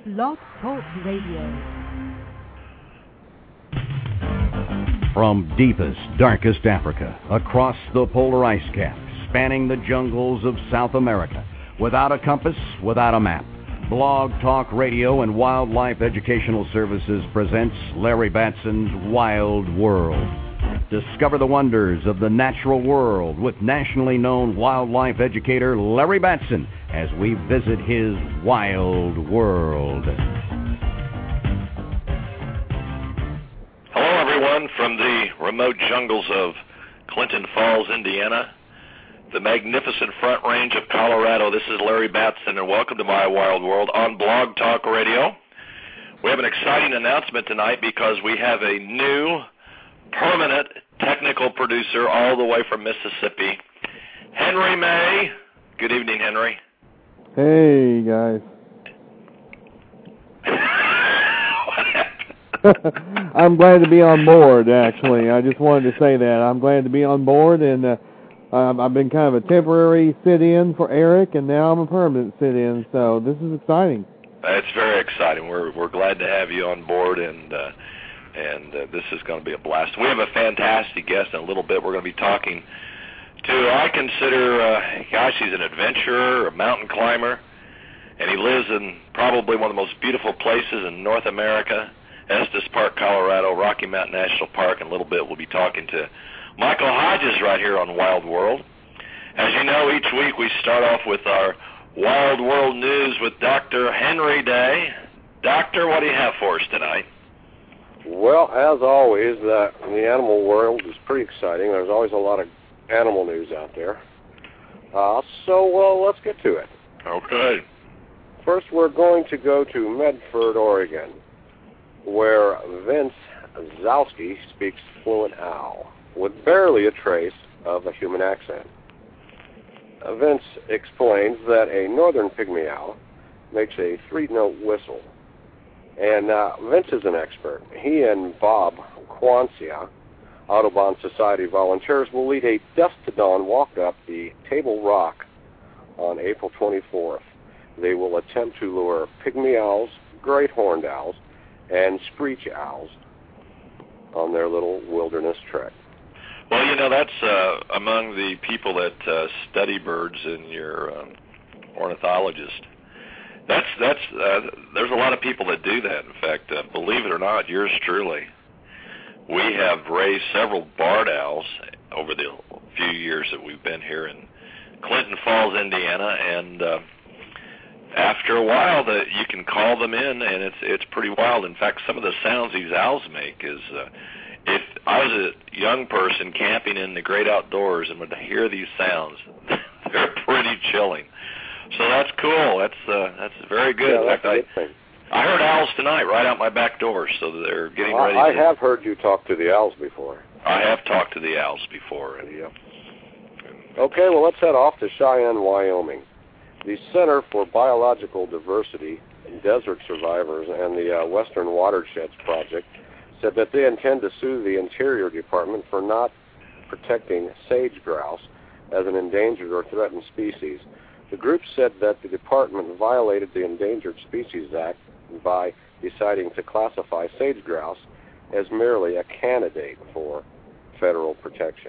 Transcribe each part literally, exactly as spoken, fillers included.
Blog Talk Radio. From deepest, darkest Africa, across the polar ice cap, spanning the jungles of South America, without a compass, without a map, Blog Talk Radio and Wildlife Educational Services presents Larry Batson's Wild World. Discover the wonders of the natural world with nationally known wildlife educator Larry Batson as we visit his wild world. Hello, everyone, from the remote jungles of Clinton Falls, Indiana, the magnificent Front Range of Colorado. This is Larry Batson, and welcome to My Wild World on Blog Talk Radio. We have an exciting announcement tonight because we have a new permanent technical producer all the way from Mississippi, Henry May. Good evening, Henry. Hey, guys. What happened? I'm glad to be on board, actually. I just wanted to say that. I'm glad to be on board, and uh, I've been kind of a temporary sit-in for Eric, and now I'm a permanent sit-in, so this is exciting. It's very exciting. We're we're glad to have you on board, and uh, and uh, this is going to be a blast. We have a fantastic guest in a little bit. We're going to be talking to, I consider, uh, gosh, he's an adventurer, a mountain climber, and he lives in probably one of the most beautiful places in North America, Estes Park, Colorado, Rocky Mountain National Park. In a little bit, we'll be talking to Michael Hodges right here on Wild World. As you know, each week we start off with our Wild World News with Doctor Henry Day. Doctor, what do you have for us tonight? Well, as always, uh, the animal world is pretty exciting. There's always a lot of animal news out there. Uh, so, well, let's get to it. Okay. First, we're going to go to Medford, Oregon, where Vince Zalski speaks fluent owl, with barely a trace of a human accent. Uh, Vince explains that a northern pygmy owl makes a three-note whistle. And uh, Vince is an expert. He and Bob Quancia, Audubon Society volunteers, will lead a dusk-to-dawn walk up the Table Rock on April twenty-fourth. They will attempt to lure pygmy owls, great horned owls, and screech owls on their little wilderness trek. Well, you know, that's uh, among the people that uh, study birds in your um, ornithologist. That's that's. Uh, there's a lot of people that do that. In fact, uh, believe it or not, yours truly, we have raised several barred owls over the few years that we've been here in Clinton Falls, Indiana, and uh, after a while, that you can call them in, and it's it's pretty wild. In fact, some of the sounds these owls make is, uh, if I was a young person camping in the great outdoors and would hear these sounds, they're pretty chilling. So that's cool. That's uh, that's very good. Yeah, In that's fact, a good I, thing. I heard owls tonight right out my back door, so they're getting well, ready. I to, have heard you talk to the owls before. I have talked to the owls before. And, Yeah. Okay, well, let's head off to Cheyenne, Wyoming. The Center for Biological Diversity, Desert Survivors, and the uh, Western Watersheds Project said that they intend to sue the Interior Department for not protecting sage grouse as an endangered or threatened species. The group said that the department violated the Endangered Species Act by deciding to classify sage grouse as merely a candidate for federal protection.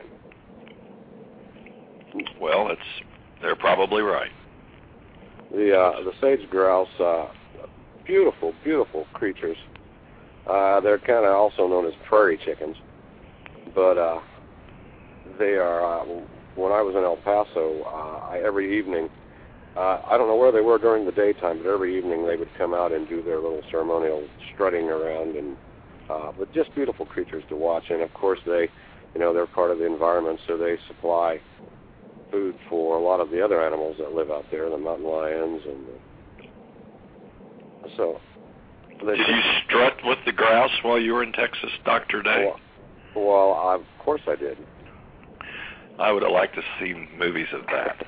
Well, it's they're probably right. The uh, the sage grouse, uh, beautiful, beautiful creatures. Uh, they're kind of also known as prairie chickens, but uh, they are. Uh, when I was in El Paso, uh, I, every evening, uh, I don't know where they were during the daytime, but every evening they would come out and do their little ceremonial strutting around, and uh, but just beautiful creatures to watch. And of course, they, you know, they're part of the environment, so they supply food for a lot of the other animals that live out there, the mountain lions, and the, so. Did you strut with the grouse while you were in Texas, Doctor Day? Well, well I, of course I did. I would have liked to see movies of that.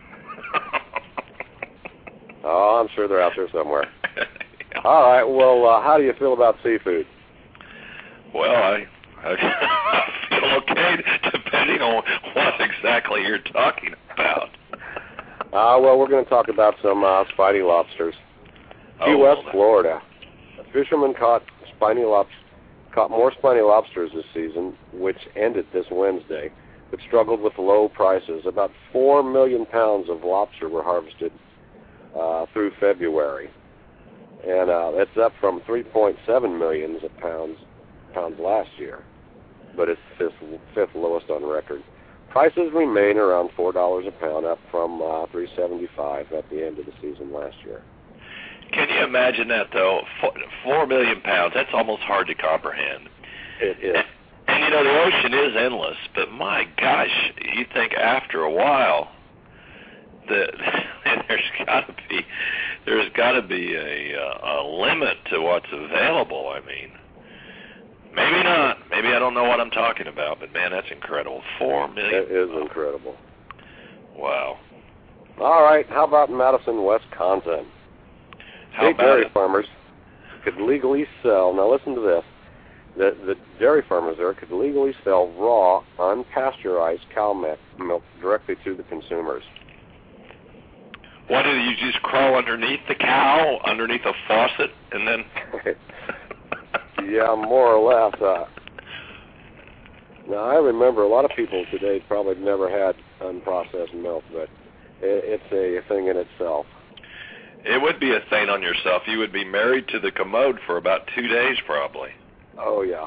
Oh, I'm sure they're out there somewhere. Yeah. All right. Well, uh, how do you feel about seafood? Well, I, I feel okay, depending on what exactly you're talking about. Uh, well, we're going to talk about some uh, spiny lobsters. Key Oh, West, well, Florida. A fisherman caught spiny lobs- caught more spiny lobsters this season, which ended this Wednesday, but struggled with low prices. About four million pounds of lobster were harvested uh, through February, and uh, that's up from three point seven million of pounds pounds last year, but it's fifth, fifth lowest on record. Prices remain around four dollars a pound, up from uh, three seventy-five at the end of the season last year. Can you imagine that, though? Four, four million pounds, that's almost hard to comprehend. It is. And, and, you know, the ocean is endless, but my gosh, you think after a while that there's got to be there's got to be a, a limit to what's available. I mean, maybe not. Maybe I don't know what I'm talking about, but, man, that's incredible. Four million. It is incredible. Wow. All right, how about Madison, Wisconsin? How State about dairy it? farmers could legally sell, now listen to this, the, the dairy farmers there could legally sell raw, unpasteurized cow milk directly to the consumers. What, did you just crawl underneath the cow, underneath a faucet, and then... Yeah, more or less. Uh, now, I remember a lot of people today probably never had unprocessed milk, but it, it's a thing in itself. It would be a thing on yourself. You would be married to the commode for about two days, probably. Oh, yeah.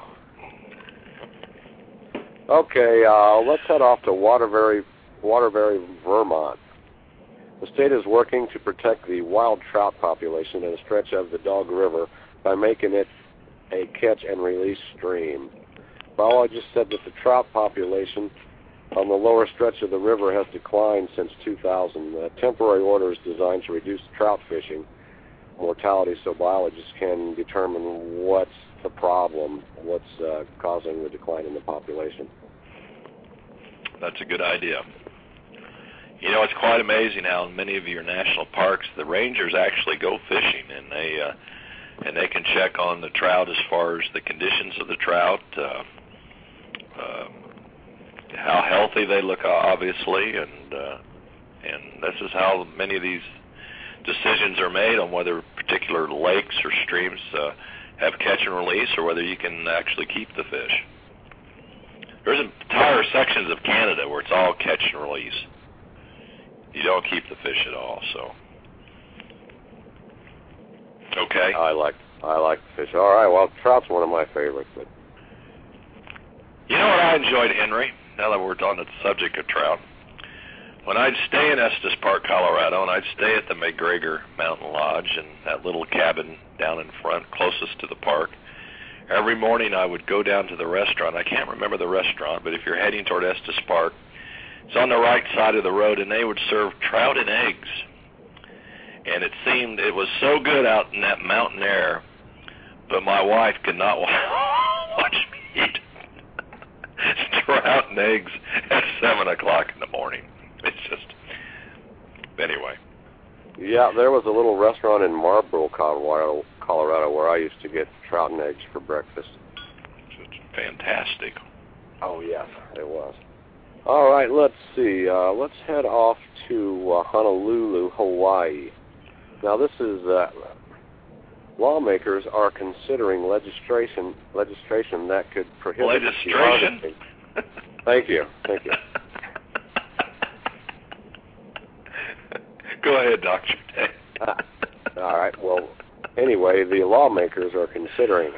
Okay, uh, let's head off to Waterbury, Waterbury, Vermont. The state is working to protect the wild trout population in a stretch of the Dog River by making it a catch-and-release stream. Biologists said that the trout population on the lower stretch of the river has declined since two thousand. Uh, temporary orders designed to reduce trout fishing mortality so biologists can determine what's the problem, what's uh, causing the decline in the population. That's a good idea. You know, it's quite amazing how in many of your national parks the rangers actually go fishing, and they uh, and they can check on the trout as far as the conditions of the trout, uh, uh, how healthy they look, obviously, and uh, and this is how many of these decisions are made on whether particular lakes or streams uh, have catch and release or whether you can actually keep the fish. There's entire sections of Canada where it's all catch and release. You don't keep the fish at all, so. Okay. I like I like the fish. All right, well, trout's one of my favorites. But you know what I enjoyed, Henry, now that we're on the subject of trout? When I'd stay in Estes Park, Colorado, and I'd stay at the McGregor Mountain Lodge and that little cabin down in front closest to the park, every morning I would go down to the restaurant. I can't remember the restaurant, but if you're heading toward Estes Park, it's on the right side of the road, and they would serve trout and eggs. And it seemed it was so good out in that mountain air, but my wife could not watch me eat trout and eggs at seven o'clock in the morning. It's just, anyway. yeah, there was a little restaurant in Marlboro, Colorado, Colorado, where I used to get trout and eggs for breakfast. It's fantastic. Oh, yes, it was. All right, let's see. Uh, let's head off to uh, Honolulu, Hawaii. Now, this is uh, lawmakers are considering legislation legislation that could prohibit legislation. The thank you, thank you. Go ahead, Doctor Day. All right. Well, anyway, the lawmakers are considering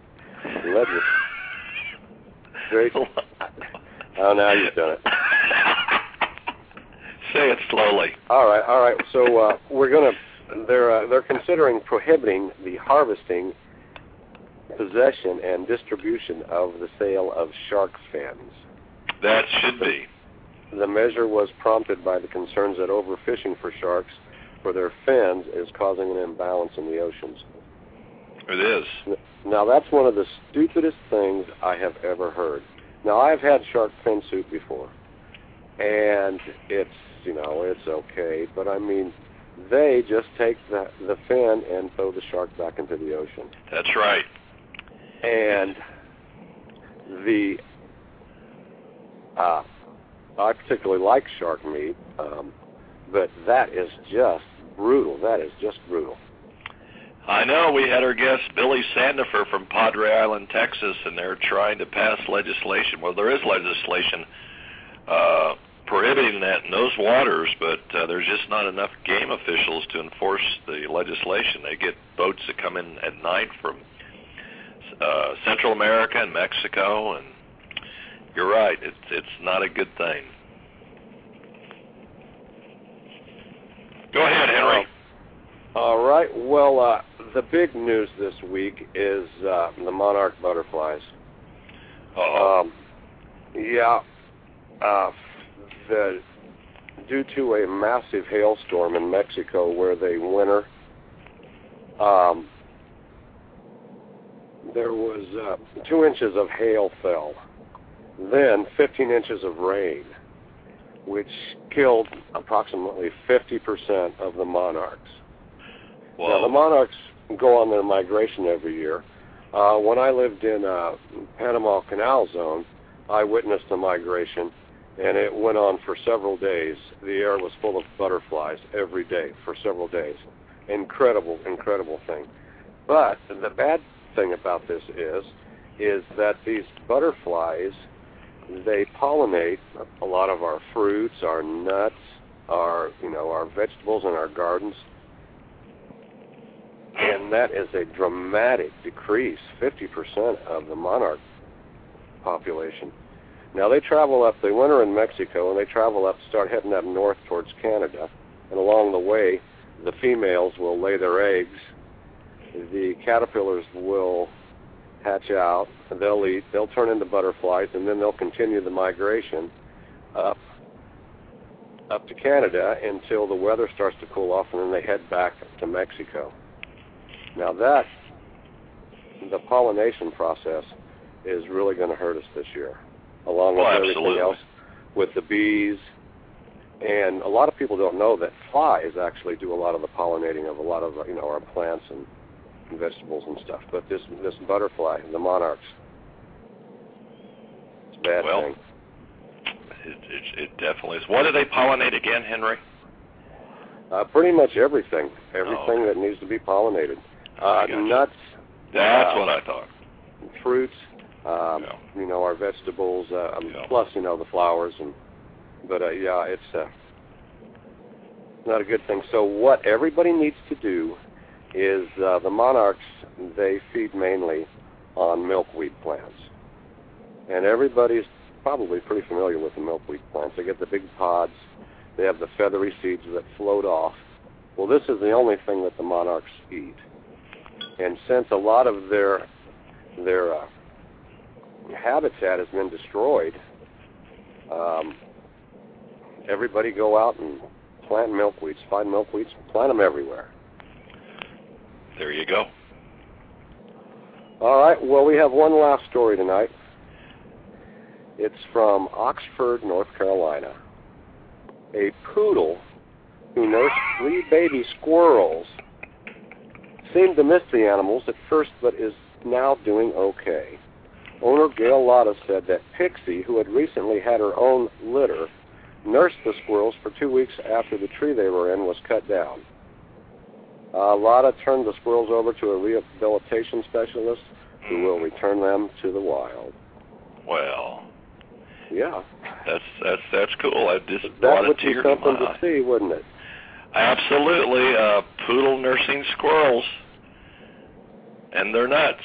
legislation. Oh, now you've done it. Say it slowly. All right, all right. So uh, we're gonna. They're uh, they're considering prohibiting the harvesting, possession, and distribution of the sale of shark fins. That should be. The measure was prompted by the concerns that overfishing for sharks for their fins is causing an imbalance in the oceans. It is. Now, that's one of the stupidest things I have ever heard. Now, I've had shark fin soup before, and it's, you know, it's okay, but I mean, they just take the, the fin and throw the shark back into the ocean. That's right. And the, uh, I particularly like shark meat, um, but that is just brutal. That is just brutal. I know. We had our guest, Billy Sandifer from Padre Island, Texas, and they're trying to pass legislation. Well, there is legislation uh, prohibiting that in those waters, but uh, there's just not enough game officials to enforce the legislation. They get boats that come in at night from uh, Central America and Mexico, and you're right, it's, it's not a good thing. Go ahead, Henry. Uh, all right. Well, uh, the big news this week is uh, the monarch butterflies. Uh-oh. Um, yeah. Uh, the, due to a massive hailstorm in Mexico where they winter, um, there was uh, two inches of hail fell, then fifteen inches of rain, which killed approximately fifty percent of the monarchs. Whoa. Now, the monarchs go on their migration every year. Uh, when I lived in uh, Panama Canal Zone, I witnessed the migration, and it went on for several days. The air was full of butterflies every day for several days. Incredible, incredible thing. But the bad thing about this is, is that these butterflies, they pollinate a lot of our fruits, our nuts, our, you know, our vegetables in our gardens. And that is a dramatic decrease, fifty percent of the monarch population. Now, they travel up, they winter in Mexico, and they travel up, start heading up north towards Canada. And along the way, the females will lay their eggs. The caterpillars will hatch out, and they'll eat, they'll turn into butterflies, and then they'll continue the migration up, up to Canada until the weather starts to cool off, and then they head back to Mexico. Now that, the pollination process is really going to hurt us this year, along with oh, everything absolutely. else, with the bees. And a lot of people don't know that flies actually do a lot of the pollinating of a lot of, you know, our plants and, and vegetables and stuff. But this this butterfly, the monarchs, it's a bad well, thing. It, it, it definitely is. What do they pollinate again, Henry? Uh, pretty much everything, everything Oh. that needs to be pollinated. I Uh, gotcha. nuts. That's uh, what I thought. Fruits, um, Yeah. you know, our vegetables, uh, um, Yeah. plus, you know, the flowers. and But, uh, yeah, it's uh, not a good thing. So what everybody needs to do is uh, the monarchs, they feed mainly on milkweed plants. And everybody's probably pretty familiar with the milkweed plants. They get the big pods. They have the feathery seeds that float off. Well, this is the only thing that the monarchs eat. And since a lot of their their uh, habitat has been destroyed, um, everybody go out and plant milkweeds. Find milkweeds, plant them everywhere. There you go. All right, well, we have one last story tonight. It's from Oxford, North Carolina. A poodle who nursed three baby squirrels seemed to miss the animals at first, but is now doing okay. Owner Gail Lotta said that Pixie, who had recently had her own litter, nursed the squirrels for two weeks after the tree they were in was cut down. Uh, Lotta turned the squirrels over to a rehabilitation specialist who will return them to the wild. Well, Yeah. that's that's that's cool. I just That brought a would be tear to something my to eye. see, wouldn't it? Absolutely, uh, poodle nursing squirrels, and they're nuts.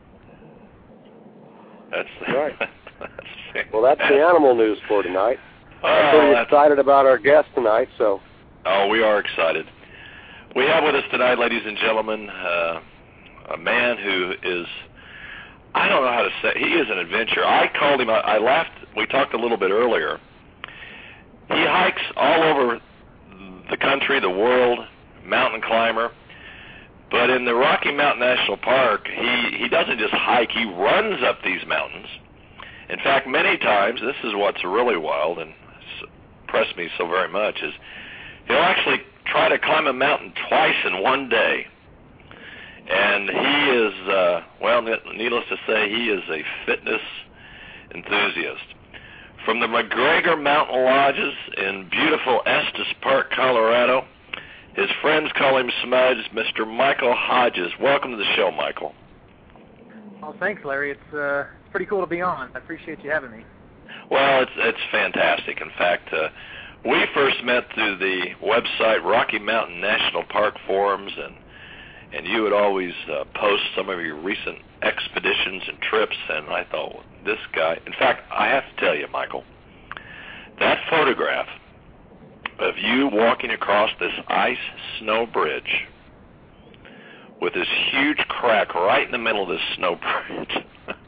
That's Right. that's, Well, that's the animal news for tonight. Oh, I'm pretty that's- excited about our guest tonight, so... Oh, we are excited. We have with us tonight, ladies and gentlemen, uh, a man who is, I don't know how to say, he is an adventurer. I called him, I, I laughed, we talked a little bit earlier. He hikes all over the country, the world, mountain climber. But in the Rocky Mountain National Park, he, he doesn't just hike, he runs up these mountains. In fact, many times, this is what's really wild and impressed me so very much, is he'll actually try to climb a mountain twice in one day. And he is, uh, well, needless to say, he is a fitness enthusiast. From the McGregor Mountain Lodges in beautiful Estes Park, Colorado, His friends call him Smudge, Mister Michael Hodges. Welcome to the show, Michael. Well, thanks, Larry. It's uh, pretty cool to be on. I appreciate you having me. Well, it's it's fantastic. In fact, uh, we first met through the website Rocky Mountain National Park forums, and and you would always uh, post some of your recent expeditions and trips, and I thought, well, this guy... In fact, I have to tell you, Michael, that photograph of you walking across this ice snow bridge with this huge crack right in the middle of this snow bridge.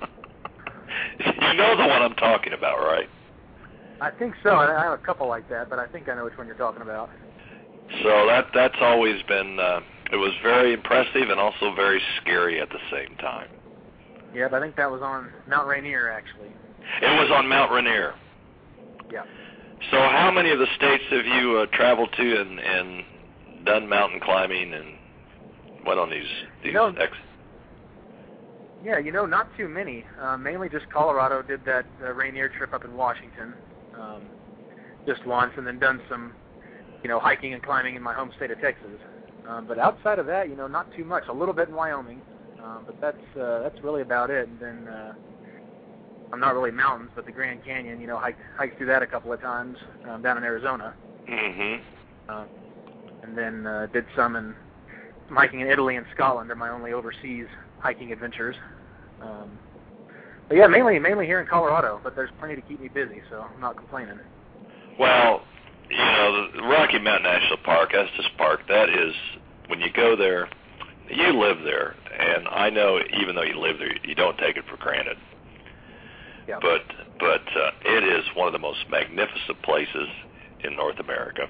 You know the one I'm talking about, right? I think so. I have a couple like that, but I think I know which one you're talking about. So that that's always been, uh, it was very impressive and also very scary at the same time. Yeah, but I think that was on Mount Rainier, actually. It was on Mount Rainier. Yeah. So how many of the states have you uh, traveled to and, and done mountain climbing and went on these, these you know, ex- Yeah, you know, not too many. Uh, mainly just Colorado. Did that uh, Rainier trip up in Washington um, just once, and then done some, you know, hiking and climbing in my home state of Texas. Um, but outside of that, you know, not too much. A little bit in Wyoming, um, but that's uh, that's really about it. And then uh, I'm not really mountains, but the Grand Canyon, you know, hiked hiked through that a couple of times um, down in Arizona. Mm-hmm. Uh, and then uh, did some in some hiking in Italy and Scotland are my only overseas hiking adventures. Um, but yeah, mainly mainly here in Colorado, but there's plenty to keep me busy, so I'm not complaining. Well, you know, the Rocky Mountain National Park, Estes Park, that is, when you go there, you live there, and I know even though you live there, you don't take it for granted. Yeah. But but uh, it is one of the most magnificent places in North America.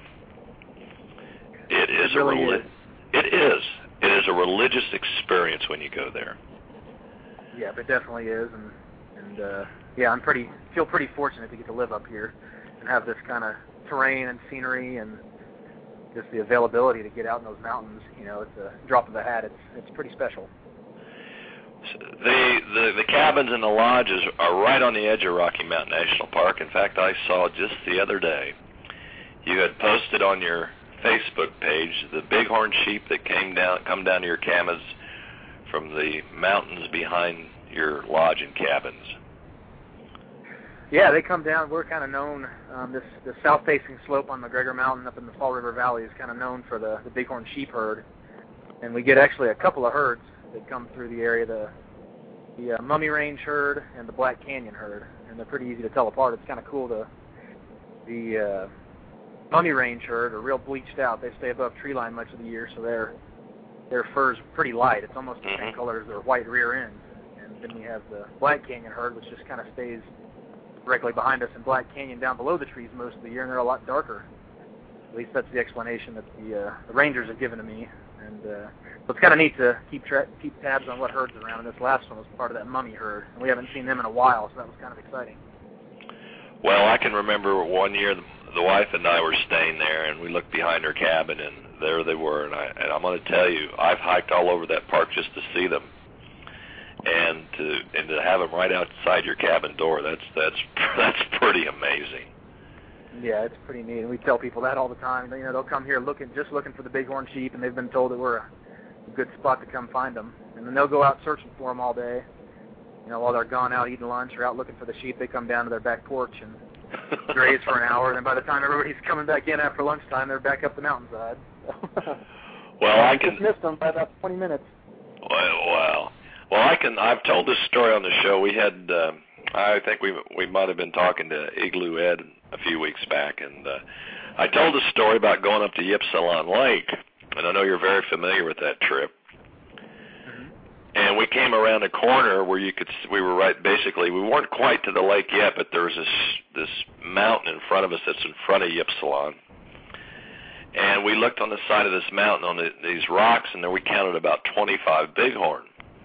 It is it really a reli- is. It is. It is a religious experience when you go there. Yeah, it definitely is, and and uh, yeah, I'm pretty feel pretty fortunate to get to live up here and have this kind of terrain and scenery and just the availability to get out in those mountains. You know, it's a drop of a hat. It's it's pretty special. The, the the cabins and the lodges are right on the edge of Rocky Mountain National Park. In fact, I saw just the other day, you had posted on your Facebook page the bighorn sheep that came down come down to your cabins from the mountains behind your lodge and cabins. Yeah, they come down. We're kind of known, um, this the south-facing slope on McGregor Mountain up in the Fall River Valley is kind of known for the, the bighorn sheep herd. And we get actually a couple of herds that come through the area, the the uh, Mummy Range herd and the Black Canyon herd. And they're pretty easy to tell apart. It's kind of cool to, the uh, Mummy Range herd are real bleached out. They stay above tree line much of the year, so their their fur's pretty light. It's almost the same color as their white rear end. And then we have the Black Canyon herd, which just kind of stays directly behind us in Black Canyon down below the trees most of the year, and they're a lot darker. At least that's the explanation that the, uh, the rangers have given to me. And uh, so it's kind of neat to keep tra- keep tabs on what herds are around, and this last one was part of that Mummy herd. And we haven't seen them in a while, so that was kind of exciting. Well, I can remember one year the, the wife and I were staying there, and we looked behind her cabin, and there they were. And, I, and I'm going to tell you, I've hiked all over that park just to see them. And to and to have them right outside your cabin door, that's that's that's pretty amazing. Yeah, it's pretty neat. And we tell people that all the time. You know, they'll come here looking just looking for the bighorn sheep, and they've been told that we're a good spot to come find them. And then they'll go out searching for them all day. You know, while they're gone out eating lunch or out looking for the sheep, they come down to their back porch and graze for an hour. And then by the time everybody's coming back in after lunchtime, they're back up the mountainside. Well, I can just missed them by about twenty minutes. Well, wow. Well, I can. I've told this story on the show. We had, uh, I think we we might have been talking to Igloo Ed a few weeks back, and uh, I told a story about going up to Ypsilanti Lake, and I know you're very familiar with that trip. Mm-hmm. And we came around a corner where you could. We were right, basically, we weren't quite to the lake yet, but there was this this mountain in front of us that's in front of Ypsilanti. And we looked on the side of this mountain on the, these rocks, and there we counted about twenty-five bighorn.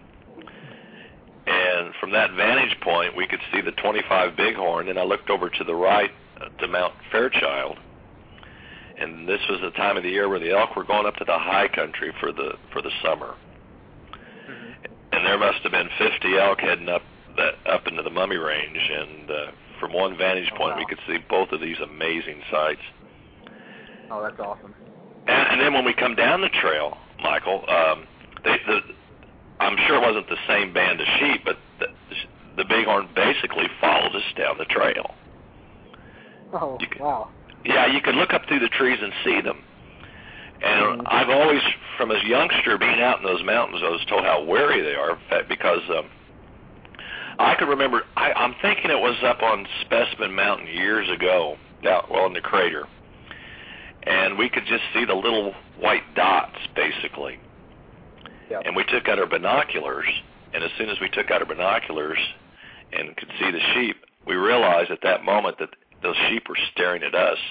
And from that vantage point, we could see the twenty-five bighorn, and I looked over to the right uh, to Mount Fairchild. And this was the time of the year where the elk were going up to the high country for the for the summer. Mm-hmm. And there must have been fifty elk heading up that up into the Mummy Range, and uh, from one vantage point, oh, wow. we could see both of these amazing sights. Oh, that's awesome. And, and then when we come down the trail, Michael, um, they, the, I'm sure it wasn't the same band of sheep, but the, the bighorn basically followed us down the trail. Oh, you could, wow. Yeah, you could look up through the trees and see them. And mm-hmm. I've always, from a youngster being out in those mountains, I was told how wary they are, in fact, because um, I could remember, I, I'm thinking it was up on Specimen Mountain years ago, out well in the crater, and we could just see the little white dots, basically. Yep. And we took out our binoculars, and as soon as we took out our binoculars and could see the sheep, we realized at that moment that those sheep were staring at us.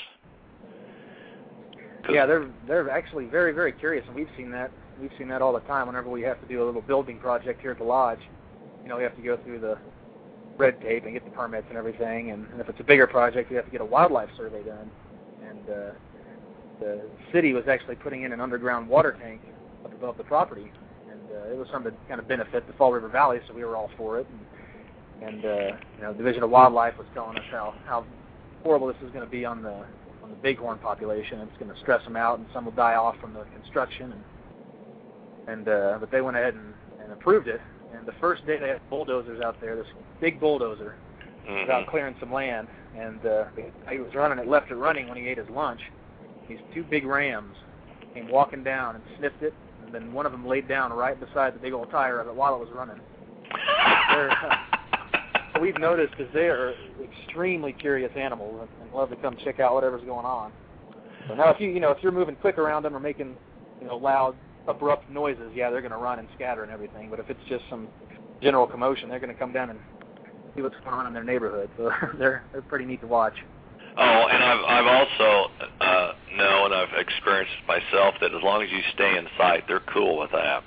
Yeah, they're they're actually very, very curious, and we've seen that. We've seen that all the time whenever we have to do a little building project here at the lodge. You know, we have to go through the red tape and get the permits and everything, and, and if it's a bigger project, we have to get a wildlife survey done. And uh, the city was actually putting in an underground water tank up above the property, and uh, it was something to kind of benefit the Fall River Valley, so we were all for it. And, and uh, you know, Division of Wildlife was telling us how, how horrible this is going to be on the on the bighorn population. It's going to stress them out, and some will die off from the construction. And and uh, but they went ahead and, and approved it. And the first day they had bulldozers out there, this big bulldozer mm-hmm. was out clearing some land, and uh, he was running it, left it running when he ate his lunch. These two big rams came walking down and sniffed it, and then one of them laid down right beside the big old tire of it while it was running. uh, so we've noticed that they are extremely curious animals and, and love to come check out whatever's going on. So now, if you you know if you're moving quick around them or making you know loud, abrupt noises, yeah, they're going to run and scatter and everything. But if it's just some general commotion, they're going to come down and see what's going on in their neighborhood. So they're they're pretty neat to watch. Oh, and I've I've also uh, know and I've experienced myself that as long as you stay in sight, they're cool with that.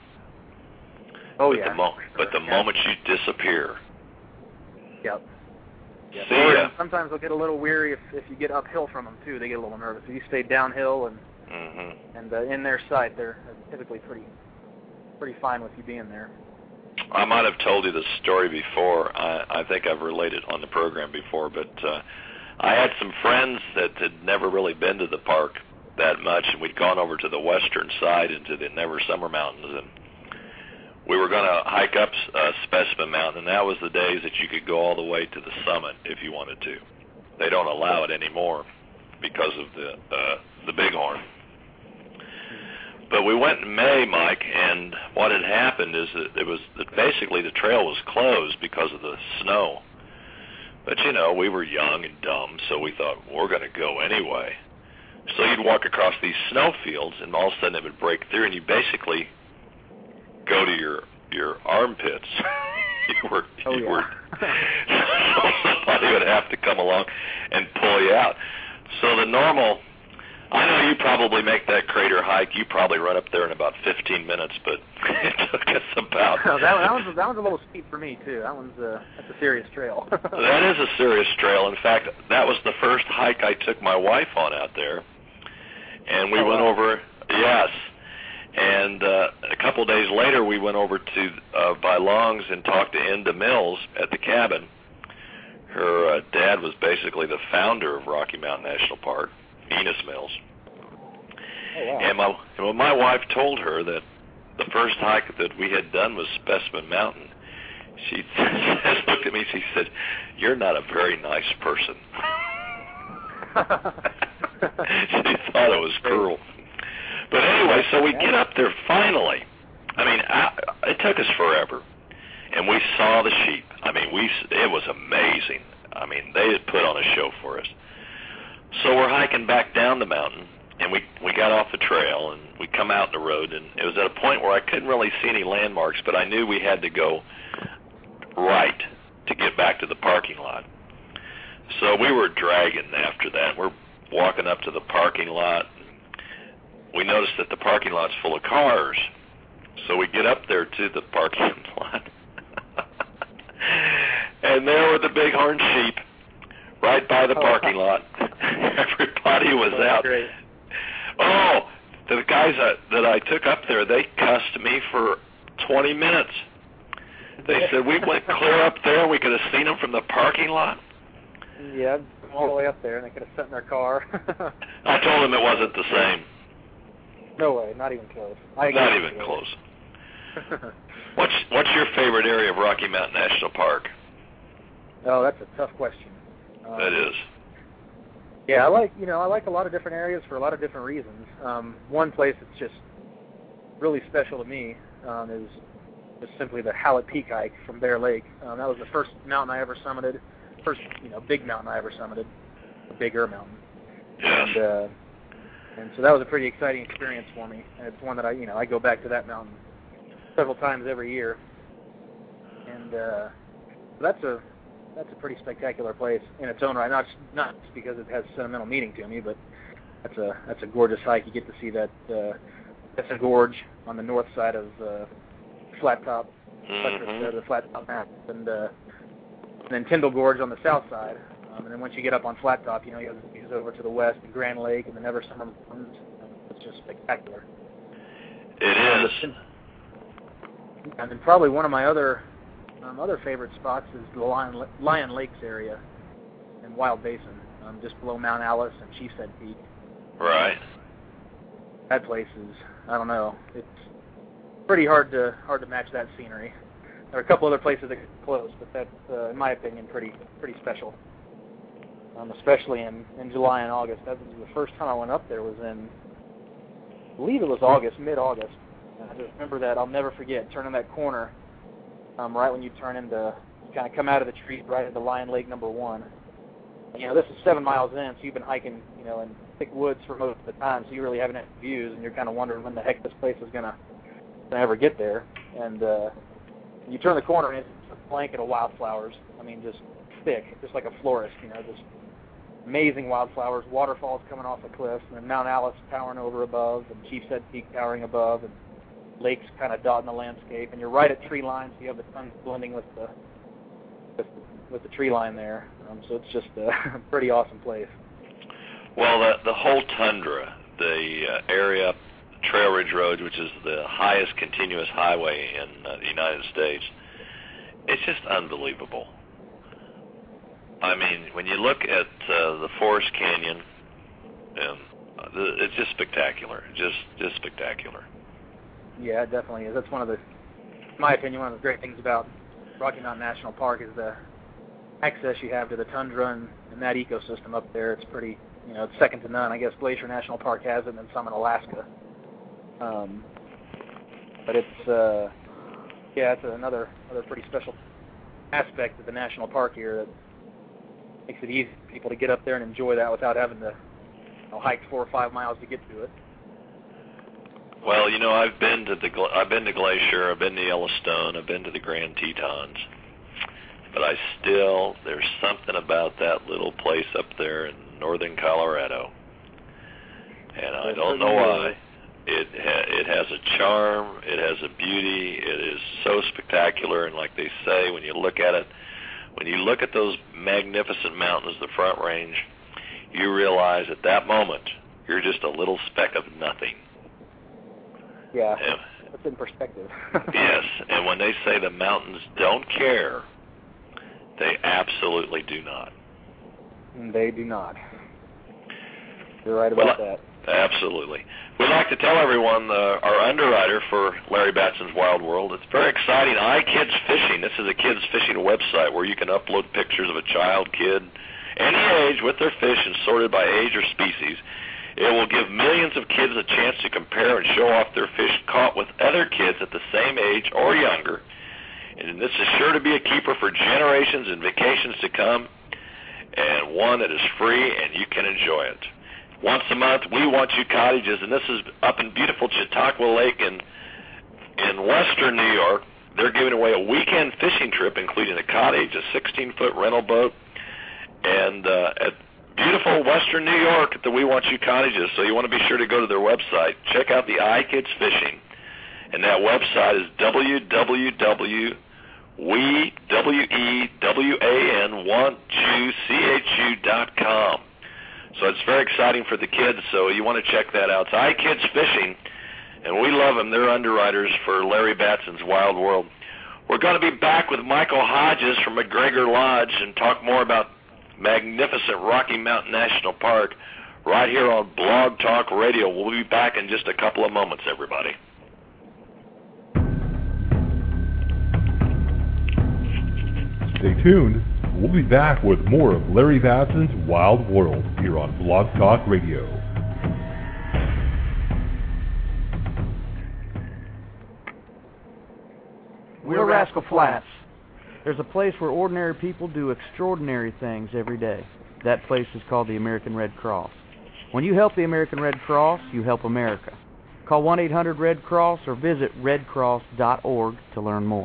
Oh but yeah. The mo- but the yeah. moment you disappear. Yep. Yep. See or ya. Sometimes they'll get a little weary if if you get uphill from them too. They get a little nervous. If you stay downhill and mm-hmm. and uh, in their sight, they're typically pretty pretty fine with you being there. I might have told you this story before. I, I think I've related on the program before, but uh, I had some friends that had never really been to the park that much, and we'd gone over to the western side into the Never Summer Mountains, and we were going to hike up uh, Specimen Mountain, and that was the days that you could go all the way to the summit if you wanted to. They don't allow it anymore because of the uh, the bighorn. But we went in May, Mike, and what had happened is that it was that basically the trail was closed because of the snow. But, you know, we were young and dumb, so we thought, we're going to go anyway. So you'd walk across these snow fields, and all of a sudden it would break through, and you basically go to your, your armpits. you were, oh, you yeah. were somebody would have to come along and pull you out. So the normal... I know you probably make that crater hike. You probably run up there in about fifteen minutes, but it took us about. No, that, that one's that one's a little steep for me too. That one's uh, that's a serious trail. That is a serious trail. In fact, that was the first hike I took my wife on out there, and we oh, went wow. over. Yes, and uh, a couple days later, we went over to uh, by Long's and talked to Enda Mills at the cabin. Her uh, dad was basically the founder of Rocky Mountain National Park. Enos Mills. Oh, wow. And my and when my wife told her that the first hike that we had done was Specimen Mountain, she looked at me. She said, "You're not a very nice person." She thought it was cruel. But anyway, so we get up there finally. I mean, I, it took us forever, and we saw the sheep. I mean, we it was amazing. I mean, they had put on a show for us. So we're hiking back down the mountain, and we we got off the trail, and we come out the road, and it was at a point where I couldn't really see any landmarks, but I knew we had to go right to get back to the parking lot. So we were dragging after that. We're walking up to the parking lot. We noticed that the parking lot's full of cars, so we get up there to the parking lot, and there were the bighorn sheep. Right by the parking lot. Everybody was oh, out. Great. Oh, the guys that, that I took up there, they cussed me for twenty minutes. They said we went clear up there and we could have seen them from the parking lot. Yeah, all the way up there, and they could have sat in their car. I told them it wasn't the same. No way, not even close. I not even close. what's What's your favorite area of Rocky Mountain National Park? Oh, that's a tough question. Um, that is. Yeah, I like you know I like a lot of different areas for a lot of different reasons. Um, one place that's just really special to me um, is just simply the Hallett Peak hike from Bear Lake. Um, that was the first mountain I ever summited, first you know big mountain I ever summited, a bigger mountain. Yes. And, uh, and so that was a pretty exciting experience for me. And it's one that I you know I go back to that mountain several times every year. And uh, that's a that's a pretty spectacular place in its own right. Not not just because it has sentimental meaning to me, but that's a that's a gorgeous hike. You get to see that uh, that's a gorge on the north side of uh, Flat Top, mm-hmm. uh, the Flat Top Mountains, and, uh, and then Tyndall Gorge on the south side. Um, and then once you get up on Flat Top, you know you have views over to the west, and Grand Lake, and the Never Summer Mountains. It's just spectacular. It is. And then probably one of my other um, other favorite spots is the Lion, Lion Lakes area in Wild Basin, um, just below Mount Alice and Chief's Head Peak. Right. That place is, I don't know, it's pretty hard to hard to match that scenery. There are a couple other places that get close, but that's, uh, in my opinion, pretty pretty special. Um, especially in, in July and August. That was the first time I went up there was in, I believe it was August, mid-August. And I just remember that, I'll never forget, turning that corner um, right when you turn into, you kind of come out of the trees right into Lion Lake number one. And, you know, this is seven miles in, so you've been hiking, you know, in thick woods for most of the time, so you really haven't had views, and you're kind of wondering when the heck this place is going to ever get there. And uh, you turn the corner, and it's a blanket of wildflowers. I mean, just thick, just like a florist, you know, just amazing wildflowers, waterfalls coming off the cliffs, and then Mount Alice towering over above, and Chief's Head Peak towering above, and lakes kind of dotting the landscape. And you're right at tree line, so you have the sun blending with the with, with the tree line there. Um, so it's just a pretty awesome place. Well, the, the whole tundra, the uh, area up Trail Ridge Road, which is the highest continuous highway in uh, the United States, it's just unbelievable. I mean, when you look at uh, the Forest Canyon, um, it's just spectacular, just just spectacular. Yeah, it definitely is. That's one of the, in my opinion, one of the great things about Rocky Mountain National Park is the access you have to the tundra and, and that ecosystem up there. It's pretty, you know, it's second to none. I guess Glacier National Park has it, and some in Alaska. Um, but it's, uh, yeah, it's another another pretty special aspect of the national park here that makes it easy for people to get up there and enjoy that without having to, you know, hike four or five miles to get to it. Well, you know, I've been to the I've been to Glacier, I've been to Yellowstone, I've been to the Grand Tetons, but I still there's something about that little place up there in northern Colorado, and I don't know why. It ha- it has a charm, it has a beauty, it is so spectacular, and like they say, when you look at it, when you look at those magnificent mountains, the Front Range, you realize at that moment you're just a little speck of nothing. Yeah, and, that's in perspective. Yes, and when they say the mountains don't care, they absolutely do not. They do not. You're right about well, that. Absolutely. We'd like to tell everyone uh, our underwriter for Larry Batson's Wild World. It's very exciting. iKids Fishing. This is a kids fishing website where you can upload pictures of a child, kid, any age with their fish and sorted by age or species. It will give millions of kids a chance to compare and show off their fish caught with other kids at the same age or younger. And this is sure to be a keeper for generations and vacations to come, and one that is free and you can enjoy it. Once a month, We Want You Cottages, and this is up in beautiful Chautauqua Lake in in western New York. They're giving away a weekend fishing trip, including a cottage, a sixteen-foot rental boat, and uh, at beautiful western New York at the We Want You Cottages. So you want to be sure to go to their website. Check out the iKids Fishing, and that website is w w w dot we want you dot com. So it's very exciting for the kids, so you want to check that out. It's iKids Fishing, and we love them. They're underwriters for Larry Batson's Wild World. We're going to be back with Michael Hodges from McGregor Lodge and talk more about magnificent Rocky Mountain National Park right here on Blog Talk Radio. We'll be back in just a couple of moments, everybody. Stay tuned. We'll be back with more of Larry Batson's Wild World here on Blog Talk Radio. We're Rascal Flatts. There's a place where ordinary people do extraordinary things every day. That place is called the American Red Cross. When you help the American Red Cross, you help America. Call one eight hundred red cross or visit red cross dot org to learn more.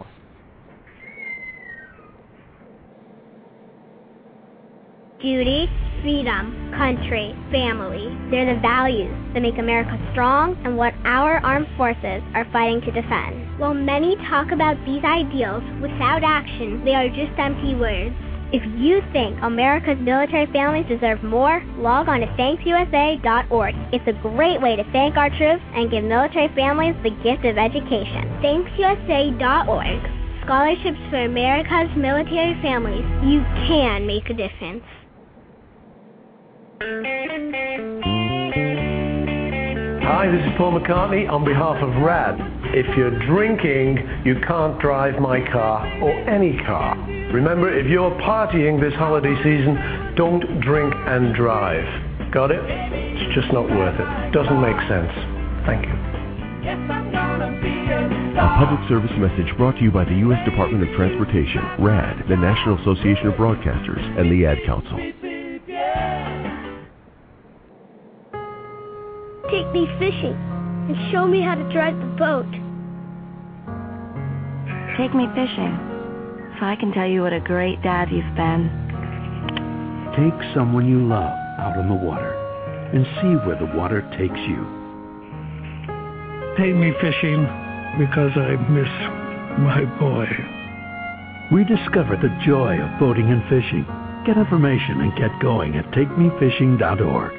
Duty, freedom, country, family. They're the values that make America strong and what our armed forces are fighting to defend. While many talk about these ideals, without action, they are just empty words. If you think America's military families deserve more, log on to thanks U S A dot org. It's a great way to thank our troops and give military families the gift of education. thanks U S A dot org. Scholarships for America's military families. You can make a difference. Hi, this is Paul McCartney on behalf of RAD. If you're drinking, you can't drive my car or any car. Remember, if you're partying this holiday season, don't drink and drive. Got it? It's just not worth it. Doesn't make sense. Thank you. A public service message brought to you by the U S Department of Transportation, RAD, the National Association of Broadcasters, and the Ad Council. Take me fishing and show me how to drive the boat. Take me fishing so I can tell you what a great dad you've been. Take someone you love out on the water and see where the water takes you. Take me fishing because I miss my boy. Rediscover the joy of boating and fishing. Get information and get going at take me fishing dot org.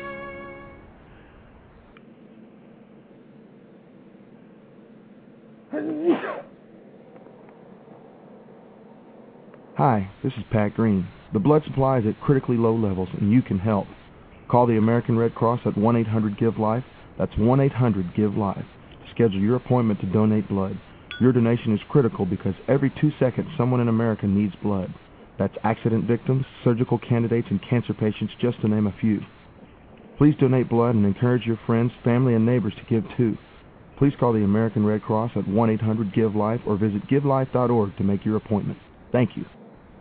Hi, this is Pat Green. The blood supply is at critically low levels, and you can help. Call the American Red Cross at one eight hundred give life. That's one eight hundred give life. Schedule your appointment to donate blood. Your donation is critical because every two seconds someone in America needs blood. That's accident victims, surgical candidates, and cancer patients, just to name a few. Please donate blood and encourage your friends, family, and neighbors to give too. Please call the American Red Cross at one eight hundred give life or visit give life dot org to make your appointment. Thank you.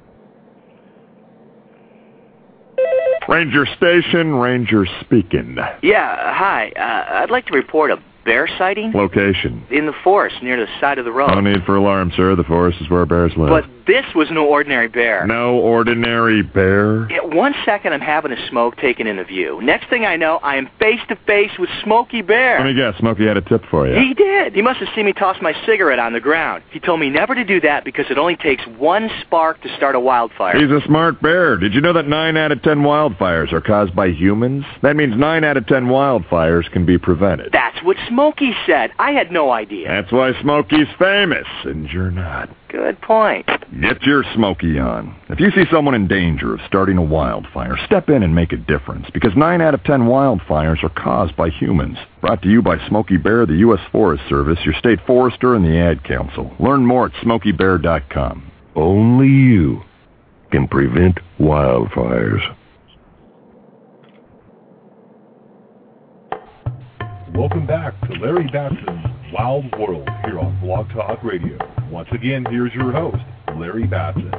Ranger Station, Ranger speaking. Yeah, hi. Uh, I'd like to report a bear sighting. Location? In the forest, near the side of the road. No need for alarm, sir. The forest is where bears live. But this was no ordinary bear. No ordinary bear? Yeah, one second I'm having a smoke taken into view. Next thing I know, I am face-to-face with Smokey Bear. Let me guess, Smokey had a tip for you. He did. He must have seen me toss my cigarette on the ground. He told me never to do that because it only takes one spark to start a wildfire. He's a smart bear. Did you know that nine out of ten wildfires are caused by humans? That means nine out of ten wildfires can be prevented. That's what Smokey said. I had no idea. That's why Smokey's famous, and you're not. Good point. Get your Smokey on. If you see someone in danger of starting a wildfire, step in and make a difference, because nine out of ten wildfires are caused by humans. Brought to you by Smokey Bear, the U S Forest Service, your state forester, and the Ad Council. Learn more at smokey bear dot com. Only you can prevent wildfires. Welcome back to Larry Batson's Wild World here on Blog Talk Radio. Once again, here's your host, Larry Batson.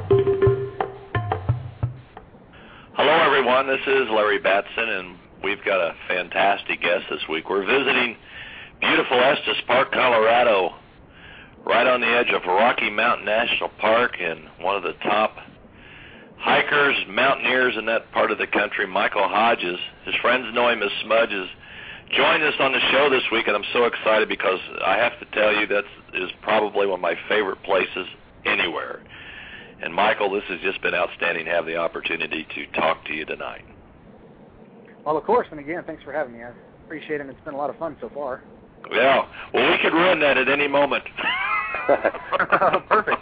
Hello, everyone. This is Larry Batson, and we've got a fantastic guest this week. We're visiting beautiful Estes Park, Colorado, right on the edge of Rocky Mountain National Park, and one of the top hikers, mountaineers in that part of the country, Michael Hodges. His friends know him as Smudge, is joined us on the show this week, and I'm so excited because I have to tell you that is probably one of my favorite places anywhere. And Michael, this has just been outstanding to have the opportunity to talk to you tonight. Well, of course, and again, thanks for having me. I appreciate it, and it's been a lot of fun so far. Yeah, well, we could ruin that at any moment. Perfect.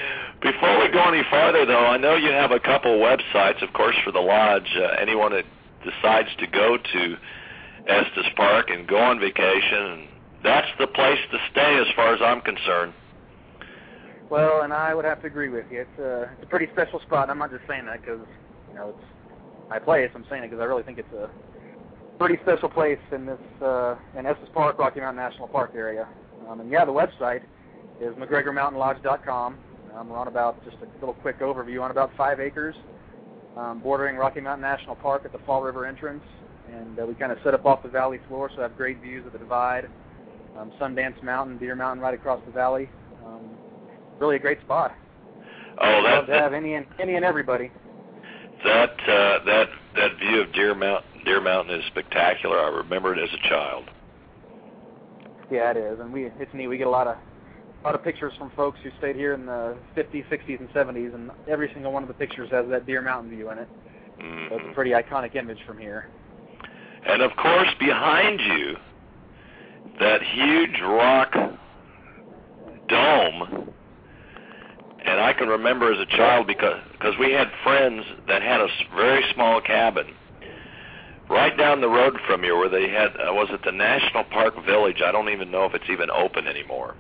Before we go any farther, though, I know you have a couple websites, of course, for the lodge. Uh, anyone that decides to go to Estes Park and go on vacation, and that's the place to stay as far as I'm concerned. Well, and I would have to agree with you. It's a, it's a pretty special spot, and I'm not just saying that because, you know, it's my place. I'm saying it because I really think it's a pretty special place in this, uh, in Estes Park, Rocky Mountain National Park area. Um, and yeah, the website is McGregor Mountain Lodge dot com. Um, we're on about, just a little quick overview, on about five acres, um, bordering Rocky Mountain National Park at the Fall River entrance. And uh, we kind of set up off the valley floor, so have great views of the Divide, um, Sundance Mountain, Deer Mountain right across the valley. Um, really a great spot. Oh, that, love to have any and, any and everybody. That uh, that that view of Deer Mountain, Deer Mountain is spectacular. I remember it as a child. Yeah, it is, and we it's neat. We get a lot of a lot of pictures from folks who stayed here in the fifties, sixties, and seventies, and every single one of the pictures has that Deer Mountain view in it. Mm-hmm. So it's a pretty iconic image from here. And of course, behind you, that huge rock dome. And I can remember as a child because because we had friends that had a very small cabin right down the road from you, where they had uh, was it the National Park Village? I don't even know if it's even open anymore.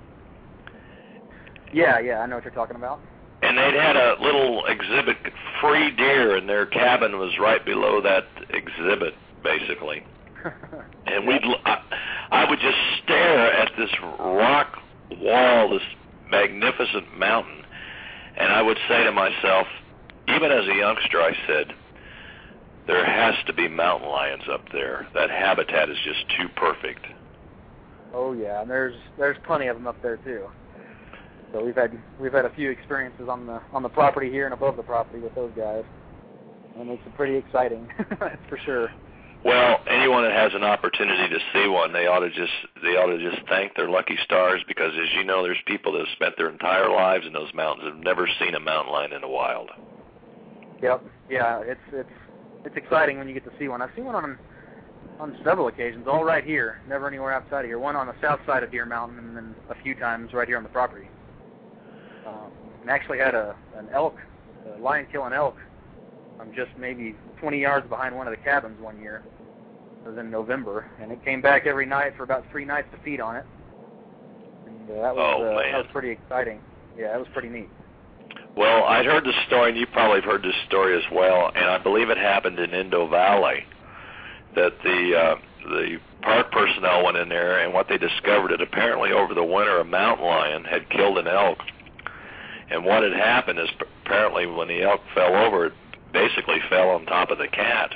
Yeah, yeah, I know what you're talking about. And they'd had a little exhibit, free deer, and their cabin was right below that exhibit, basically. And we'd, I, I would just stare at this rock wall, this magnificent mountain, and I would say to myself, even as a youngster, I said, there has to be mountain lions up there. That habitat is just too perfect. Oh yeah, and there's there's plenty of them up there too. So we've had we've had a few experiences on the on the property here and above the property with those guys, and it's pretty exciting, that's for sure. Well, anyone that has an opportunity to see one, they ought to just they ought to just thank their lucky stars, because as you know, there's people that have spent their entire lives in those mountains and have never seen a mountain lion in the wild. Yep. Yeah, it's it's it's exciting when you get to see one. I've seen one on on several occasions, all right here, never anywhere outside of here. One on the south side of Deer Mountain, and then a few times right here on the property. Um, and actually had a an elk, a lion killing elk. I'm just maybe twenty yards behind one of the cabins one year. It was in November, and it came back every night for about three nights to feed on it. And uh, that was oh, uh, man. that was pretty exciting. Yeah, it was pretty neat. Well, I'd heard the story, and you probably have heard this story as well, and I believe it happened in Indo Valley, that the uh, the park personnel went in there, and what they discovered, that apparently over the winter a mountain lion had killed an elk. And what had happened is apparently when the elk fell over, it basically fell on top of the cat.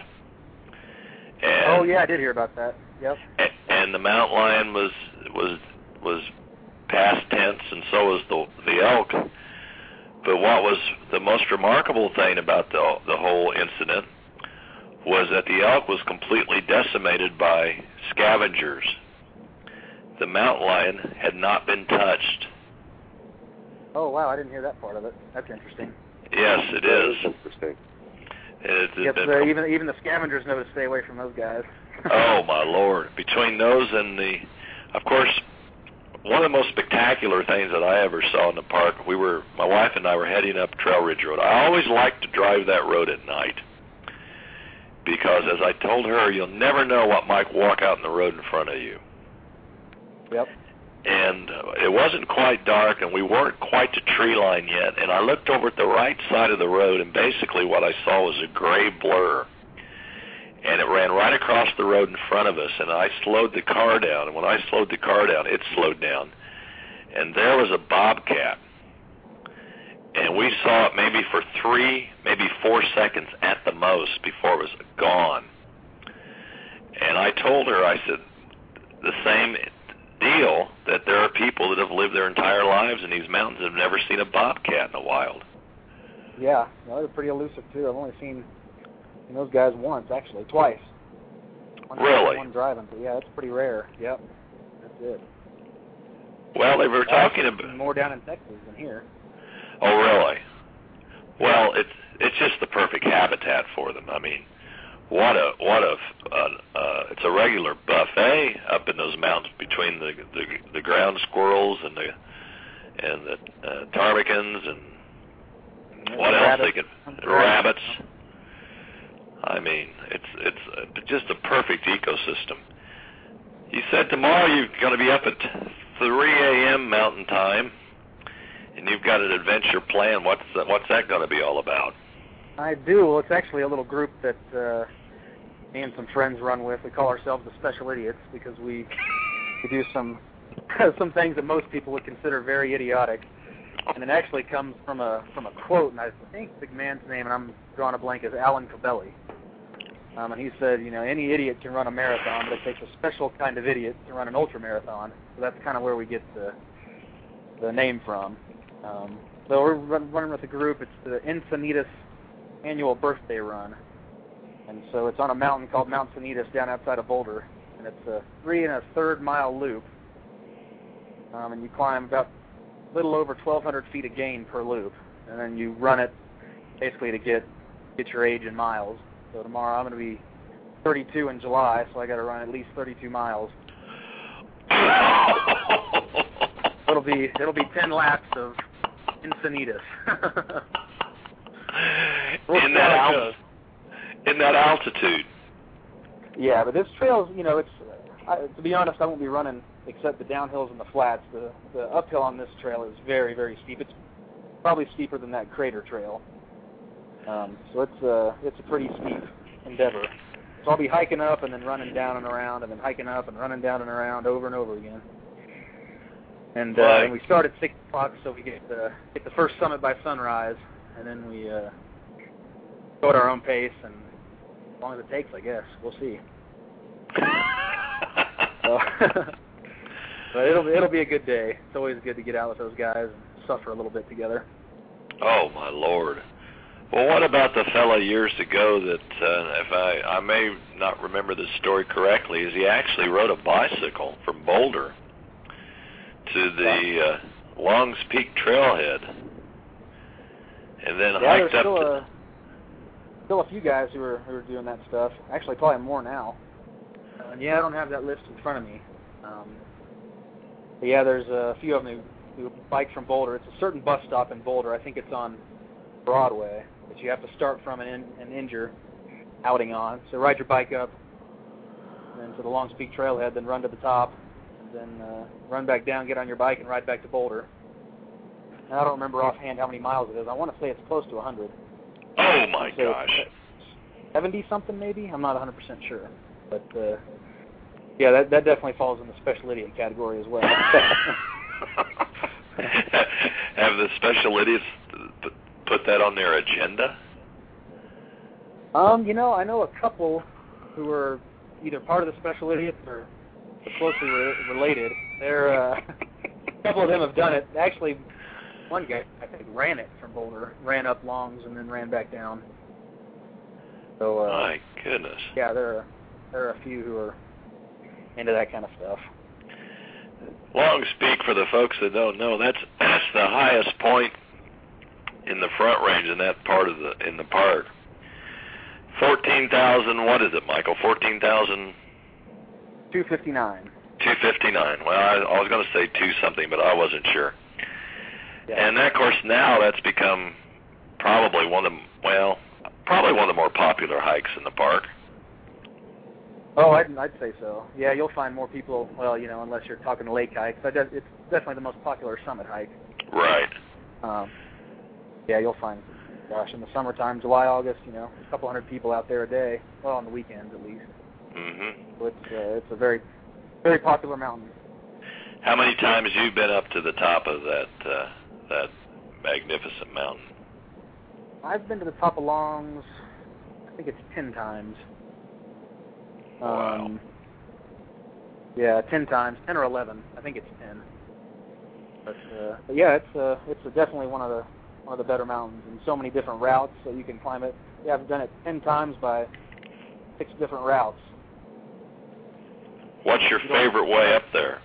And, oh yeah, I did hear about that. Yep. And, and the mountain lion was was was past tense, and so was the the elk. But what was the most remarkable thing about the the whole incident was that the elk was completely decimated by scavengers. The mountain lion had not been touched. Oh wow, I didn't hear that part of it. That's interesting. Yes, it is. Interesting. It, it, yep, it, so even even the scavengers know to stay away from those guys. Oh my Lord! Between those and the, of course, one of the most spectacular things that I ever saw in the park. We were, my wife and I were heading up Trail Ridge Road. I always like to drive that road at night because, as I told her, you'll never know what might walk out in the road in front of you. Yep. And uh, it wasn't quite dark, and we weren't quite to tree line yet, and I looked over at the right side of the road, and basically what I saw was a gray blur, and it ran right across the road in front of us, and I slowed the car down, and when I slowed the car down, it slowed down, and there was a bobcat, and we saw it maybe for three, maybe four seconds at the most before it was gone. And I told her, I said, the same deal, that there are people that have lived their entire lives in these mountains and have never seen a bobcat in the wild. Yeah, no, they're pretty elusive too. I've only seen, seen those guys once, actually, twice. One really? One driving, but yeah, it's pretty rare. Yep, that's it. Well, they were talking about more down in Texas than here. Oh, really? Well, it's it's just the perfect habitat for them. I mean, what a what a uh, uh, it's a regular buffet up in those mountains between the the, the ground squirrels and the and the uh, ptarmigans and, and what else rabbits. they can rabbits. I mean, it's it's uh, just a perfect ecosystem. You said tomorrow you're going to be up at three a.m. Mountain Time, and you've got an adventure plan. What's that, what's that going to be all about? I do. Well, it's actually a little group that uh, me and some friends run with. We call ourselves the Special Idiots because we we do some some things that most people would consider very idiotic. And it actually comes from a from a quote, and I think the man's name, and I'm drawing a blank, is Alan Cobelli. Um, and he said, you know, any idiot can run a marathon, but it takes a special kind of idiot to run an ultra marathon. So that's kind of where we get the the name from. Um, so we're run, running with a group. It's the Encinitas annual birthday run, and so it's on a mountain called Mount Encinitas down outside of Boulder, and it's a three and a third mile loop, um, and you climb about a little over twelve hundred feet of gain per loop, and then you run it basically to get get your age in miles. So tomorrow I'm going to be thirty-two in July, so I got to run at least thirty-two miles. it'll be it'll be ten laps of Encinitas. we'll in that al- in that altitude. Yeah, but this trail's, you know, it's I, to be honest, I won't be running except the downhills and the flats. The the uphill on this trail is very, very steep. It's probably steeper than that Crater Trail. Um, so it's a, it's a pretty steep endeavor. So I'll be hiking up and then running down and around and then hiking up and running down and around over and over again. And, uh, right. and we start at six o'clock, so we get the, get the first summit by sunrise, and then we uh, go at our own pace, and as long as it takes, I guess. We'll see. so, but it'll, it'll be a good day. It's always good to get out with those guys and suffer a little bit together. Oh, my Lord. Well, what about the fellow years ago that, uh, if I, I may not remember the story correctly, is he actually rode a bicycle from Boulder to the uh, Longs Peak Trailhead, and then yeah, hiked there's up still to... A, still a few guys who are, who are doing that stuff. Actually, probably more now. Uh, and yeah, I don't have that list in front of me. Um, but yeah, there's a few of them who, who bike from Boulder. It's a certain bus stop in Boulder. I think it's on Broadway, that you have to start from an, in, an Injure outing on. So ride your bike up, and then to the Longs Peak Trailhead, then run to the top, and then uh, run back down, get on your bike, and ride back to Boulder. And I don't remember offhand how many miles it is. I want to say it's close to one hundred. Oh, my so gosh. seventy-something maybe? I'm not one hundred percent sure. But, uh, yeah, that, that definitely falls in the special idiot category as well. Have the special idiots put that on their agenda? Um, you know, I know a couple who are either part of the Special Idiots or closely re- related. They're, uh, a couple of them have done it. Actually, one guy, I think, ran it from Boulder, ran up Longs and then ran back down. So, uh, my goodness. Yeah, there are, there are a few who are into that kind of stuff. Longs Peak, for the folks that don't know, that's that's the highest point in the Front Range in that part of the in the park. Fourteen thousand. What is it, Michael? Fourteen thousand. Two fifty nine. Two fifty nine. Well, I, I was going to say two something, but I wasn't sure. Yeah. And that, of course, now that's become probably one of the well, probably one of the more popular hikes in the park. Oh, I'd, I'd say so. Yeah, you'll find more people. Well, you know, unless you're talking lake hikes, it's definitely the most popular summit hike. Right. Um, yeah, you'll find, gosh, in the summertime, July, August, you know, a couple hundred people out there a day. Well, on the weekends at least. Mm-hmm. So it's uh, it's a very, very popular mountain. How many times have you been up to the top of that uh, that magnificent mountain? I've been to the top of Longs, I think it's ten times. Wow. Um, yeah, ten times, ten or eleven. I think it's ten. But, uh, but yeah, it's uh, it's definitely one of the one of the better mountains, and so many different routes, so you can climb it. Yeah, I've done it ten times by six different routes. What's your favorite way up there?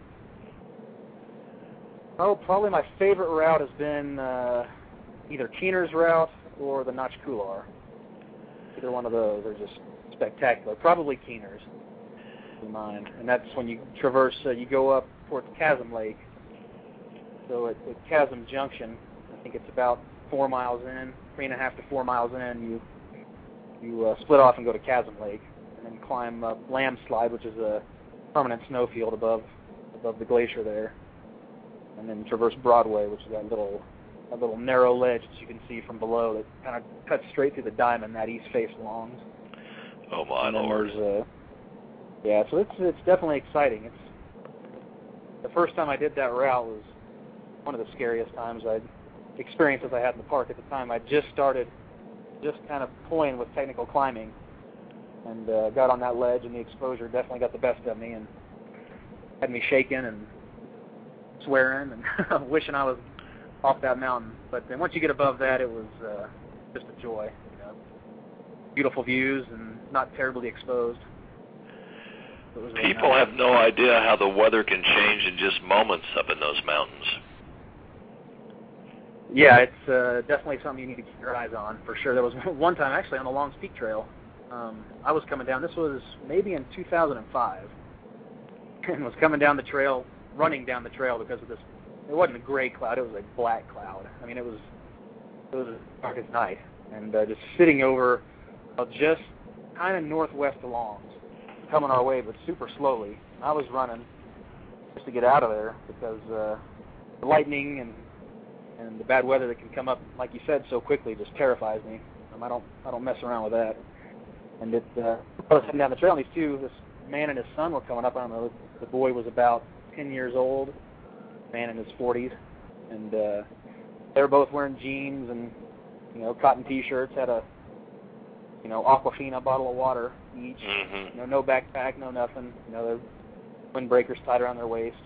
Oh, probably my favorite route has been uh, either Keener's route or the Notch Couloir. Either one of those are just spectacular. Probably Keener's, in mind. And that's when you traverse, uh, you go up towards Chasm Lake. So at, at Chasm Junction, I think it's about four miles in, three and a half to four miles in, you you uh, split off and go to Chasm Lake, and then climb up Lamb Slide, which is a permanent snowfield above above the glacier there, and then traverse Broadway, which is that little that little narrow ledge that you can see from below that kind of cuts straight through the diamond that east face longs. Oh my and then lord! Uh, yeah, so it's it's definitely exciting. It's the first time I did that route was one of the scariest times I'd experiences I had in the park at the time. I just started, just kind of toying with technical climbing, and uh, got on that ledge, and the exposure definitely got the best of me and had me shaking and swearing and wishing I was off that mountain. But then once you get above that, it was uh, just a joy. You know, beautiful views and not terribly exposed. It was really People nice. have no idea how the weather can change in just moments up in those mountains. Yeah, it's uh, definitely something you need to keep your eyes on, for sure. There was one time, actually, on the Longs Peak Trail, um, I was coming down, this was maybe in two thousand five, and was coming down the trail, running down the trail because of this, it wasn't a gray cloud, it was a black cloud. I mean, it was, it was as dark as night, and uh, just sitting over, uh, just kind of northwest of Longs, coming our way, but super slowly. I was running just to get out of there because uh, the lightning and and the bad weather that can come up, like you said, so quickly just terrifies me. Um, I don't I don't mess around with that. And it, uh, I was heading down the trail, and these two, this man and his son were coming up. I don't know, the boy was about ten years old, man in his forties, and uh, they were both wearing jeans and, you know, cotton T-shirts, had a, you know, Aquafina bottle of water each, Mm-hmm. you know, no backpack, no nothing, you know, their windbreakers tied around their waist.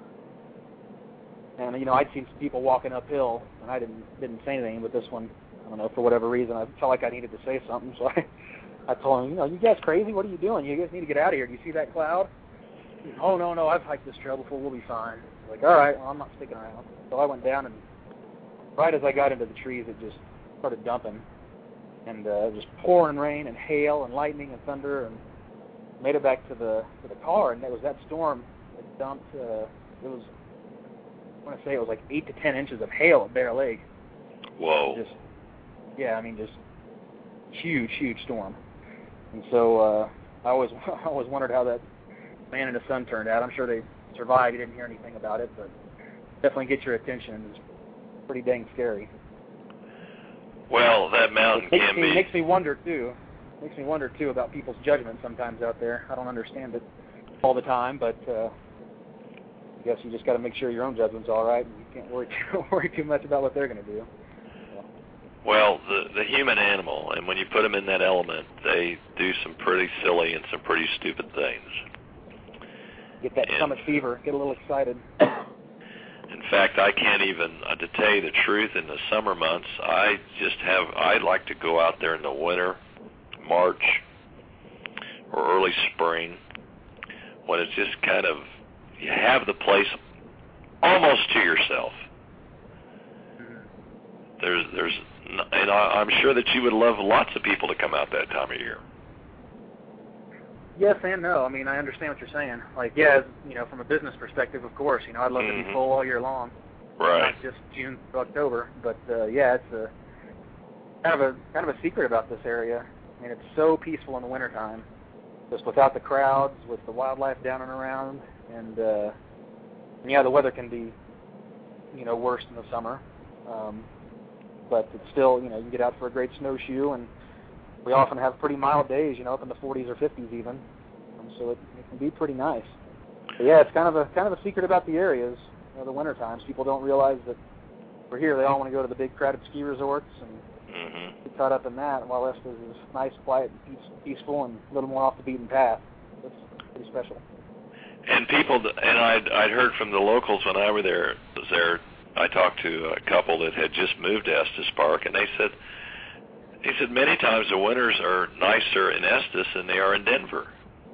And, you know, I'd seen some people walking uphill, and I didn't didn't say anything, but this one, I don't know, for whatever reason, I felt like I needed to say something, so I, I told him, you know, you guys crazy? What are you doing? You guys need to get out of here. Do you see that cloud? Oh, no, no, I've hiked this trail before. We'll be fine. Like, all right, well, I'm not sticking around. So I went down, and right as I got into the trees, it just started dumping, and uh, just pouring rain and hail and lightning and thunder, and made it back to the to the car, and it was that storm that dumped, uh, it was, I want to say it was like eight to ten inches of hail at Bear Lake. Whoa. Just, yeah, I mean, just huge, huge storm. And so uh, I always, I always wondered how that man and his son turned out. I'm sure they survived. You didn't hear anything about it, but definitely get your attention. It's pretty dang scary. Well, that mountain it makes can me, be. It makes me wonder too. It makes me wonder too about people's judgment sometimes out there. I don't understand it all the time, but. Uh, I guess you just got to make sure your own judgment's all right, and you can't worry too, worry too much about what they're going to do. So. Well, the the human animal, and when you put them in that element, they do some pretty silly and some pretty stupid things. Get that and, summit fever, get a little excited. In fact, I can't even, uh, to tell you the truth, in the summer months, I just have, I like to go out there in the winter, March, or early spring, when it's just kind of, you have the place almost to yourself. There's, there's, and I, I'm sure that you would love lots of people to come out that time of year. Yes and no. I mean, I understand what you're saying. Like, yeah, you know, from a business perspective, of course, you know, I'd love Mm-hmm. to be full all year long, Right. not just June through October. But uh, yeah, it's a kind of a kind of a secret about this area. I mean, it's so peaceful in the wintertime, just without the crowds, with the wildlife down and around. And, uh, and yeah, the weather can be, you know, worse in the summer. Um, but it's still, you know, you can get out for a great snowshoe, and we often have pretty mild days, you know, up in the forties or fifties even. Um, so it, it can be pretty nice. But yeah, it's kind of a kind of a secret about the areas, you know, the winter times. People don't realize that we're here. They all want to go to the big crowded ski resorts and Mm-hmm. get caught up in that, while Estes is nice, quiet, and peaceful, and a little more off the beaten path. It's pretty special. And people, and I'd, I'd heard from the locals when I were there, was there, I talked to a couple that had just moved to Estes Park, and they said, he said many times the winters are nicer in Estes than they are in Denver.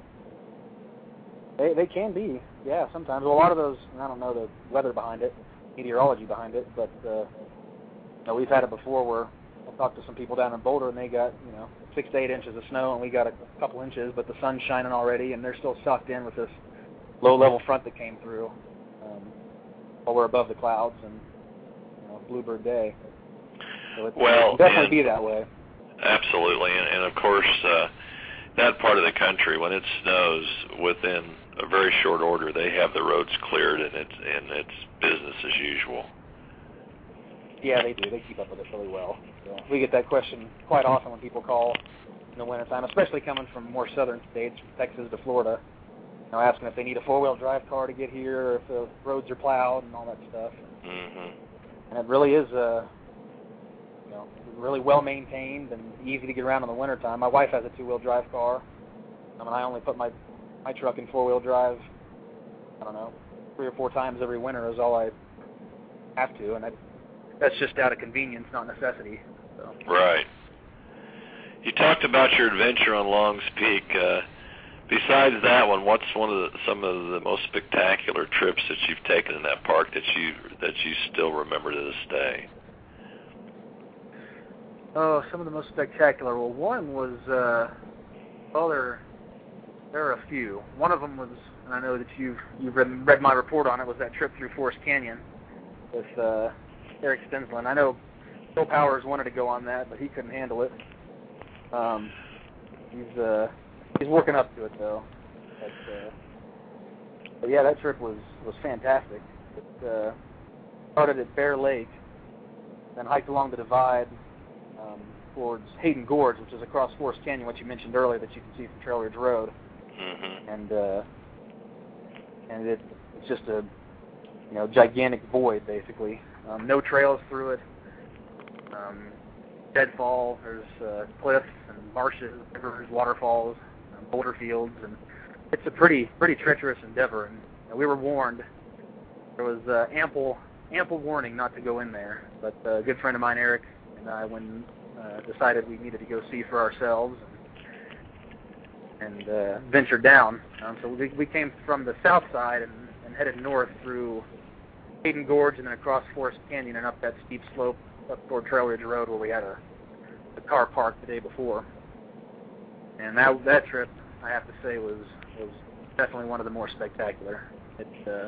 They they can be, yeah, sometimes. Well, a lot of those, and I don't know the weather behind it, meteorology behind it, but uh, you know, we've had it before where I talked to some people down in Boulder, and they got, you know, six to eight inches of snow, and we got a couple inches, but the sun's shining already, and they're still sucked in with this low-level front that came through um, while we're above the clouds, and, you know, bluebird day. So it, Well, it can definitely and, be that way. Absolutely, and, and of course, uh, that part of the country, when it snows, within a very short order, they have the roads cleared, and it's and it's business as usual. Yeah, they do. They keep up with it really well. So we get that question quite often when people call in the wintertime, especially coming from more southern states, from Texas to Florida, you know, asking if they need a four-wheel drive car to get here, or if the roads are plowed and all that stuff. Mm-hmm. And it really is, uh, you know, really well maintained and easy to get around in the wintertime. My wife has a two-wheel drive car. I mean, I only put my my truck in four-wheel drive, I don't know, three or four times every winter is all I have to, and I, that's just out of convenience, not necessity. So. Right. You talked about your adventure on Long's Peak. Uh, besides that one, what's one of the, some of the most spectacular trips that you've taken in that park that you that you still remember to this day? Oh, some of the most spectacular. Well, one was, uh, well, there, there are a few. One of them was, and I know that you've you've read, read my report on it, was that trip through Forest Canyon with uh, Eric Stensland. I know Bill Powers wanted to go on that, but he couldn't handle it. Um, he's uh, he's working up to it though. But, uh, but yeah, that trip was was fantastic. It uh, started at Bear Lake, then hiked along the divide um, towards Hayden Gorge, which is across Forest Canyon, which you mentioned earlier that you can see from Trail Ridge Road. Mm-hmm. And uh, and it, it's just a you know gigantic void basically. Um, no trails through it. Um, deadfall. There's uh, cliffs and marshes, rivers, waterfalls, um, boulder fields, and it's a pretty pretty treacherous endeavor. And, and we were warned. There was uh, ample ample warning not to go in there. But uh, a good friend of mine, Eric, and I, when uh, decided we needed to go see for ourselves and, and uh, ventured down. Um, so we, we came from the south side and, and headed north through Hayden Gorge and then across Forest Canyon and up that steep slope up toward Trail Ridge Road where we had a, a car parked the day before. And that that trip, I have to say, was was definitely one of the more spectacular. It uh,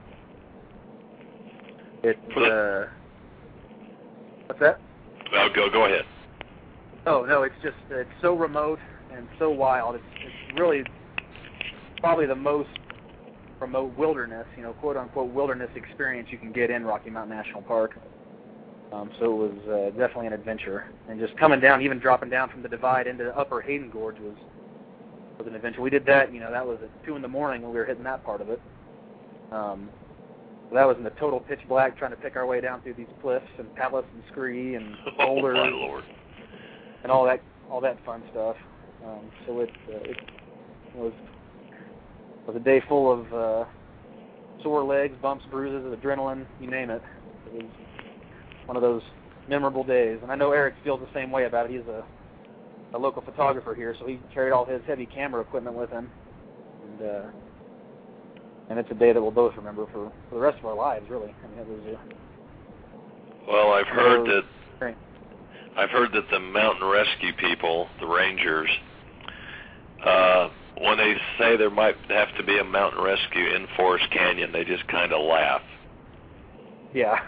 it uh, what's that? Oh, go go ahead. Oh no, it's just it's so remote and so wild. It's it's really probably the most remote wilderness, you know, quote unquote wilderness experience you can get in Rocky Mountain National Park. Um, so it was uh, definitely an adventure, and just coming down, even dropping down from the divide into the upper Hayden Gorge was was an adventure. We did that, you know, that was at two in the morning when we were hitting that part of it. Um, so that was in the total pitch black, trying to pick our way down through these cliffs and palace and scree and boulders, oh, my Lord. and all that all that fun stuff. Um, so it uh, it was was a day full of uh, sore legs, bumps, bruises, adrenaline, you name it. It was one of those memorable days. And I know Eric feels the same way about it. He's a, a local photographer here, so he carried all his heavy camera equipment with him. And uh, and it's a day that we'll both remember for, for the rest of our lives, really. I mean, it was a, well, I've heard that great. I've heard that the mountain rescue people, the rangers, uh, when they say there might have to be a mountain rescue in Forest Canyon, they just kind of laugh. Yeah.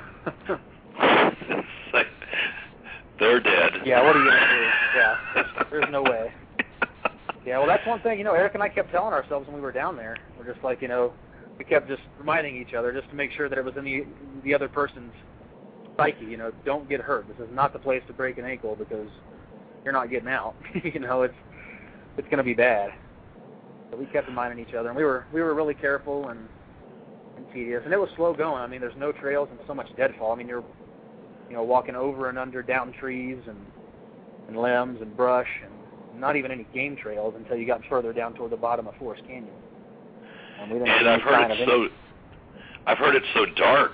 They're dead. Yeah, what are you going to do? Yeah, there's, there's no way. Yeah, well, that's one thing, you know, Eric and I kept telling ourselves when we were down there. We're just like, you know, we kept just reminding each other just to make sure that it was in the, the other person's psyche, you know, don't get hurt. This is not the place to break an ankle because you're not getting out. you know, it's it's going to be bad. So we kept reminding each other, and we were we were really careful and, and tedious. And it was slow going. I mean, there's no trails and so much deadfall. I mean, you're you know, walking over and under down trees and, and limbs and brush and not even any game trails until you got further down toward the bottom of Forest Canyon. And, we didn't and I've heard it's so, I've heard it's so dark.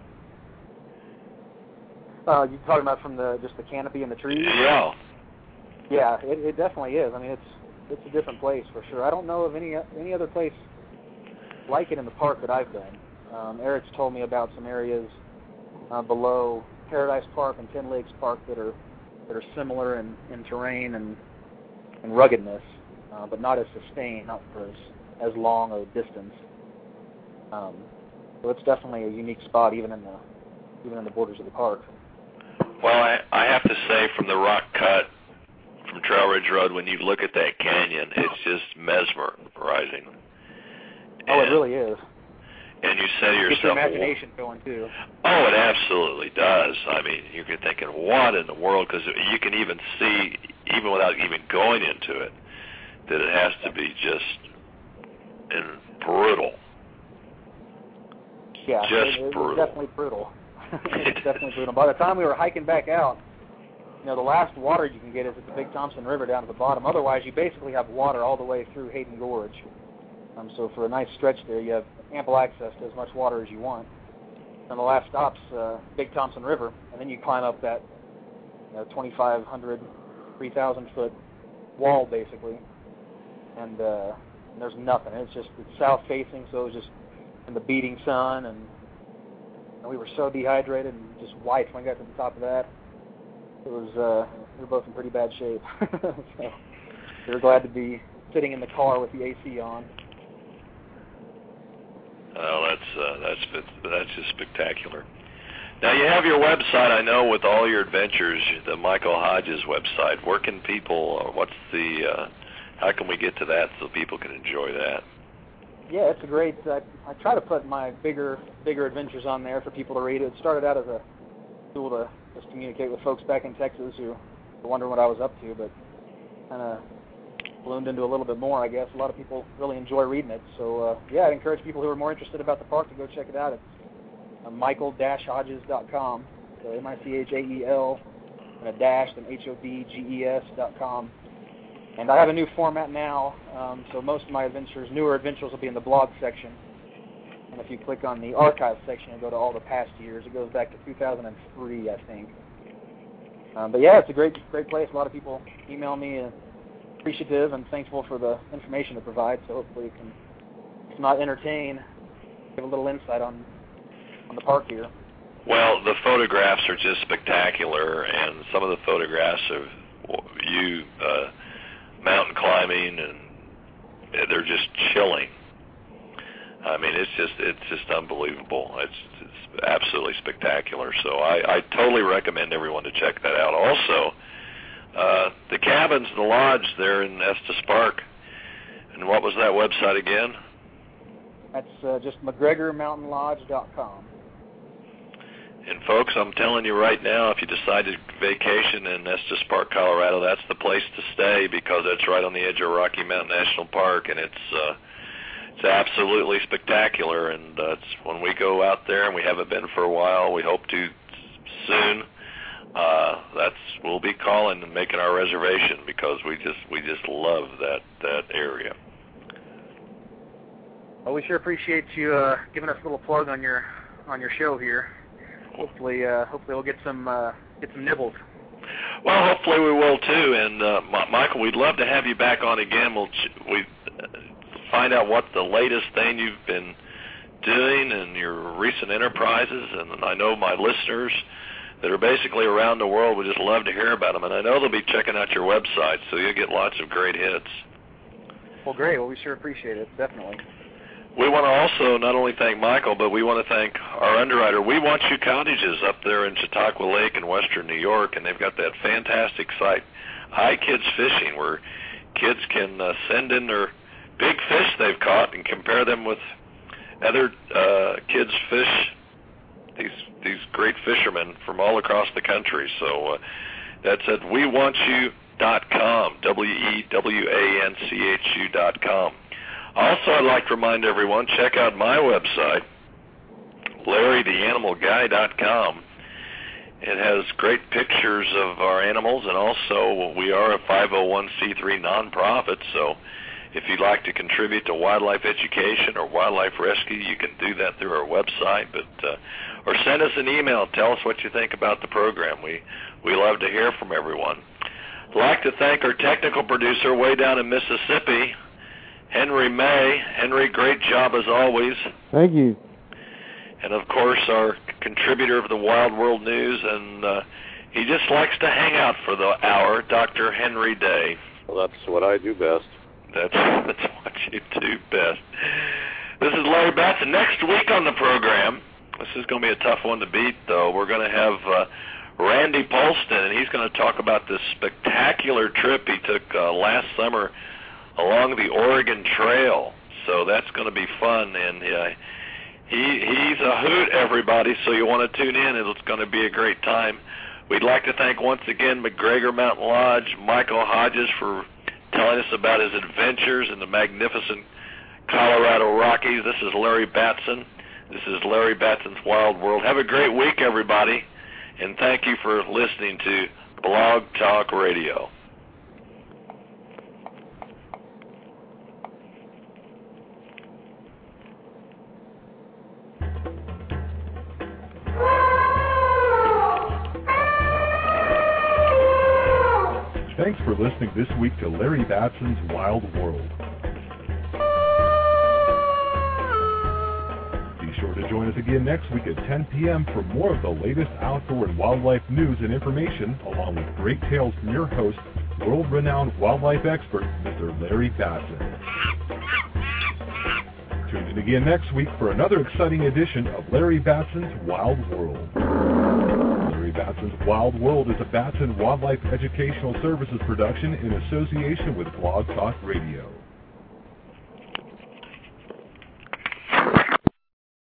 Uh, you talking about from the just the canopy and the trees? Yeah. Yeah, it, it definitely is. I mean, it's it's a different place for sure. I don't know of any any other place like it in the park that I've been. Um, Eric's told me about some areas uh, below Paradise Park and Ten Lakes Park that are that are similar in, in terrain and, and ruggedness, uh, but not as sustained, not for as, as long a distance. Um, so it's definitely a unique spot, even in the even in the borders of the park. Well, I, I have to say, from the rock cut from Trail Ridge Road, when you look at that canyon, it's just mesmerizing. Oh, and, it really is. And you say to yourself, Get your imagination going too. oh, it absolutely does. I mean, you're thinking, what in the world? Because you can even see, even without even going into it, that it has to be just and brutal. Yeah, just it, it, brutal. It's definitely brutal. It's definitely brutal. By the time we were hiking back out, you know, the last water you can get is at the Big Thompson River down at the bottom. Otherwise, you basically have water all the way through Hayden Gorge. Um, so for a nice stretch there, you have ample access to as much water as you want. And the last stop's uh, Big Thompson River, and then you climb up that you know, twenty-five hundred, three thousand foot wall, basically. And, uh, and there's nothing. It's just it's south-facing, so it was just in the beating sun, and, and we were so dehydrated and just white when we got to the top of that. It was, uh, we were both in pretty bad shape. So we were glad to be sitting in the car with the A C on. Oh, that's uh, that's that's just spectacular. Now you have your website, I know, with all your adventures, the Michael Hodges website. Where can people? Uh, what's the? Uh, how can we get to that so people can enjoy that? Yeah, it's a great. Uh, I try to put my bigger bigger adventures on there for people to read. It started out as a tool to just communicate with folks back in Texas who were wondering what I was up to, but kind of bloomed into a little bit more, I guess. A lot of people really enjoy reading it. So, uh, yeah, I'd encourage people who are more interested about the park to go check it out. It's uh, michael dash hodges dot com. So M I C H A E L and a dash, then H O D G E S dot com. And I have a new format now, um, so most of my adventures, newer adventures, will be in the blog section. And if you click on the archive section and go to all the past years, it goes back to two thousand three, I think. Um, but yeah, it's a great, great place. A lot of people email me uh, appreciative and thankful for the information it provides. So hopefully, it can, if not entertain, give a little insight on on the park here. Well, the photographs are just spectacular, and some of the photographs of you uh, mountain climbing, and they're just chilling. I mean, it's just it's just unbelievable. It's, it's absolutely spectacular. So I, I totally recommend everyone to check that out. Also, uh, the cabins, the lodge there in Estes Park. And what was that website again? That's uh, just McGregor Mountain Lodge dot com. And folks, I'm telling you right now, if you decide to vacation in Estes Park, Colorado, that's the place to stay because it's right on the edge of Rocky Mountain National Park, and it's uh, it's absolutely spectacular. And uh, it's when we go out there, and we haven't been for a while, we hope to soon. Uh, that's we'll be calling and making our reservation because we just we just love that that area. Well, we sure appreciate you uh, giving us a little plug on your on your show here. Hopefully, uh, hopefully we'll get some uh, get some nibbles. Well, hopefully we will too. And uh, M- Michael, we'd love to have you back on again. We'll ch- we uh, find out what the latest thing you've been doing and your recent enterprises. And I know my listeners that are basically around the world would just love to hear about them. And I know they'll be checking out your website, so you'll get lots of great hits. Well, great. Well, we sure appreciate it. Definitely. We want to also not only thank Michael, but we want to thank our underwriter. We Want You Cottages up there in Chautauqua Lake in western New York, and they've got that fantastic site, iKids Fishing, where kids can uh, send in their big fish they've caught and compare them with other uh, kids' fish, these these great fishermen from all across the country. So uh, that's at we want you dot com, W E W A N C H U dot com. Also, I'd like to remind everyone, check out my website, Larry the Animal Guy dot com. It has great pictures of our animals, and also we are a five oh one c three nonprofit, so if you'd like to contribute to wildlife education or wildlife rescue, you can do that through our website, but uh, or send us an email. Tell us what you think about the program. We, we love to hear from everyone. I'd like to thank our technical producer way down in Mississippi, Henry May. Henry, great job as always. Thank you. And, of course, our contributor of the Wild World News, and uh, he just likes to hang out for the hour, Doctor Henry Day. Well, that's what I do best. That's, that's what you do best. This is Larry Batson. Next week on the program, this is going to be a tough one to beat, though. We're going to have uh, Randy Randy Polston, and he's going to talk about this spectacular trip he took uh, last summer along the Oregon Trail. So that's going to be fun, and uh, he he's a hoot, everybody, so you want to tune in. It's going to be a great time. We'd like to thank once again McGregor Mountain Lodge, Michael Hodges, for telling us about his adventures in the magnificent Colorado Rockies. This is Larry Batson. This is Larry Batson's Wild World. Have a great week, everybody, and thank you for listening to Blog Talk Radio. Thanks for listening this week to Larry Batson's Wild World. Be sure to join us again next week at ten p.m. for more of the latest outdoor and wildlife news and information, along with great tales from your host, world-renowned wildlife expert, Mister Larry Batson. Tune in again next week for another exciting edition of Larry Batson's Wild World. Larry Batson's Wild World is a Batson Wildlife Educational Services production in association with Blog Talk Radio.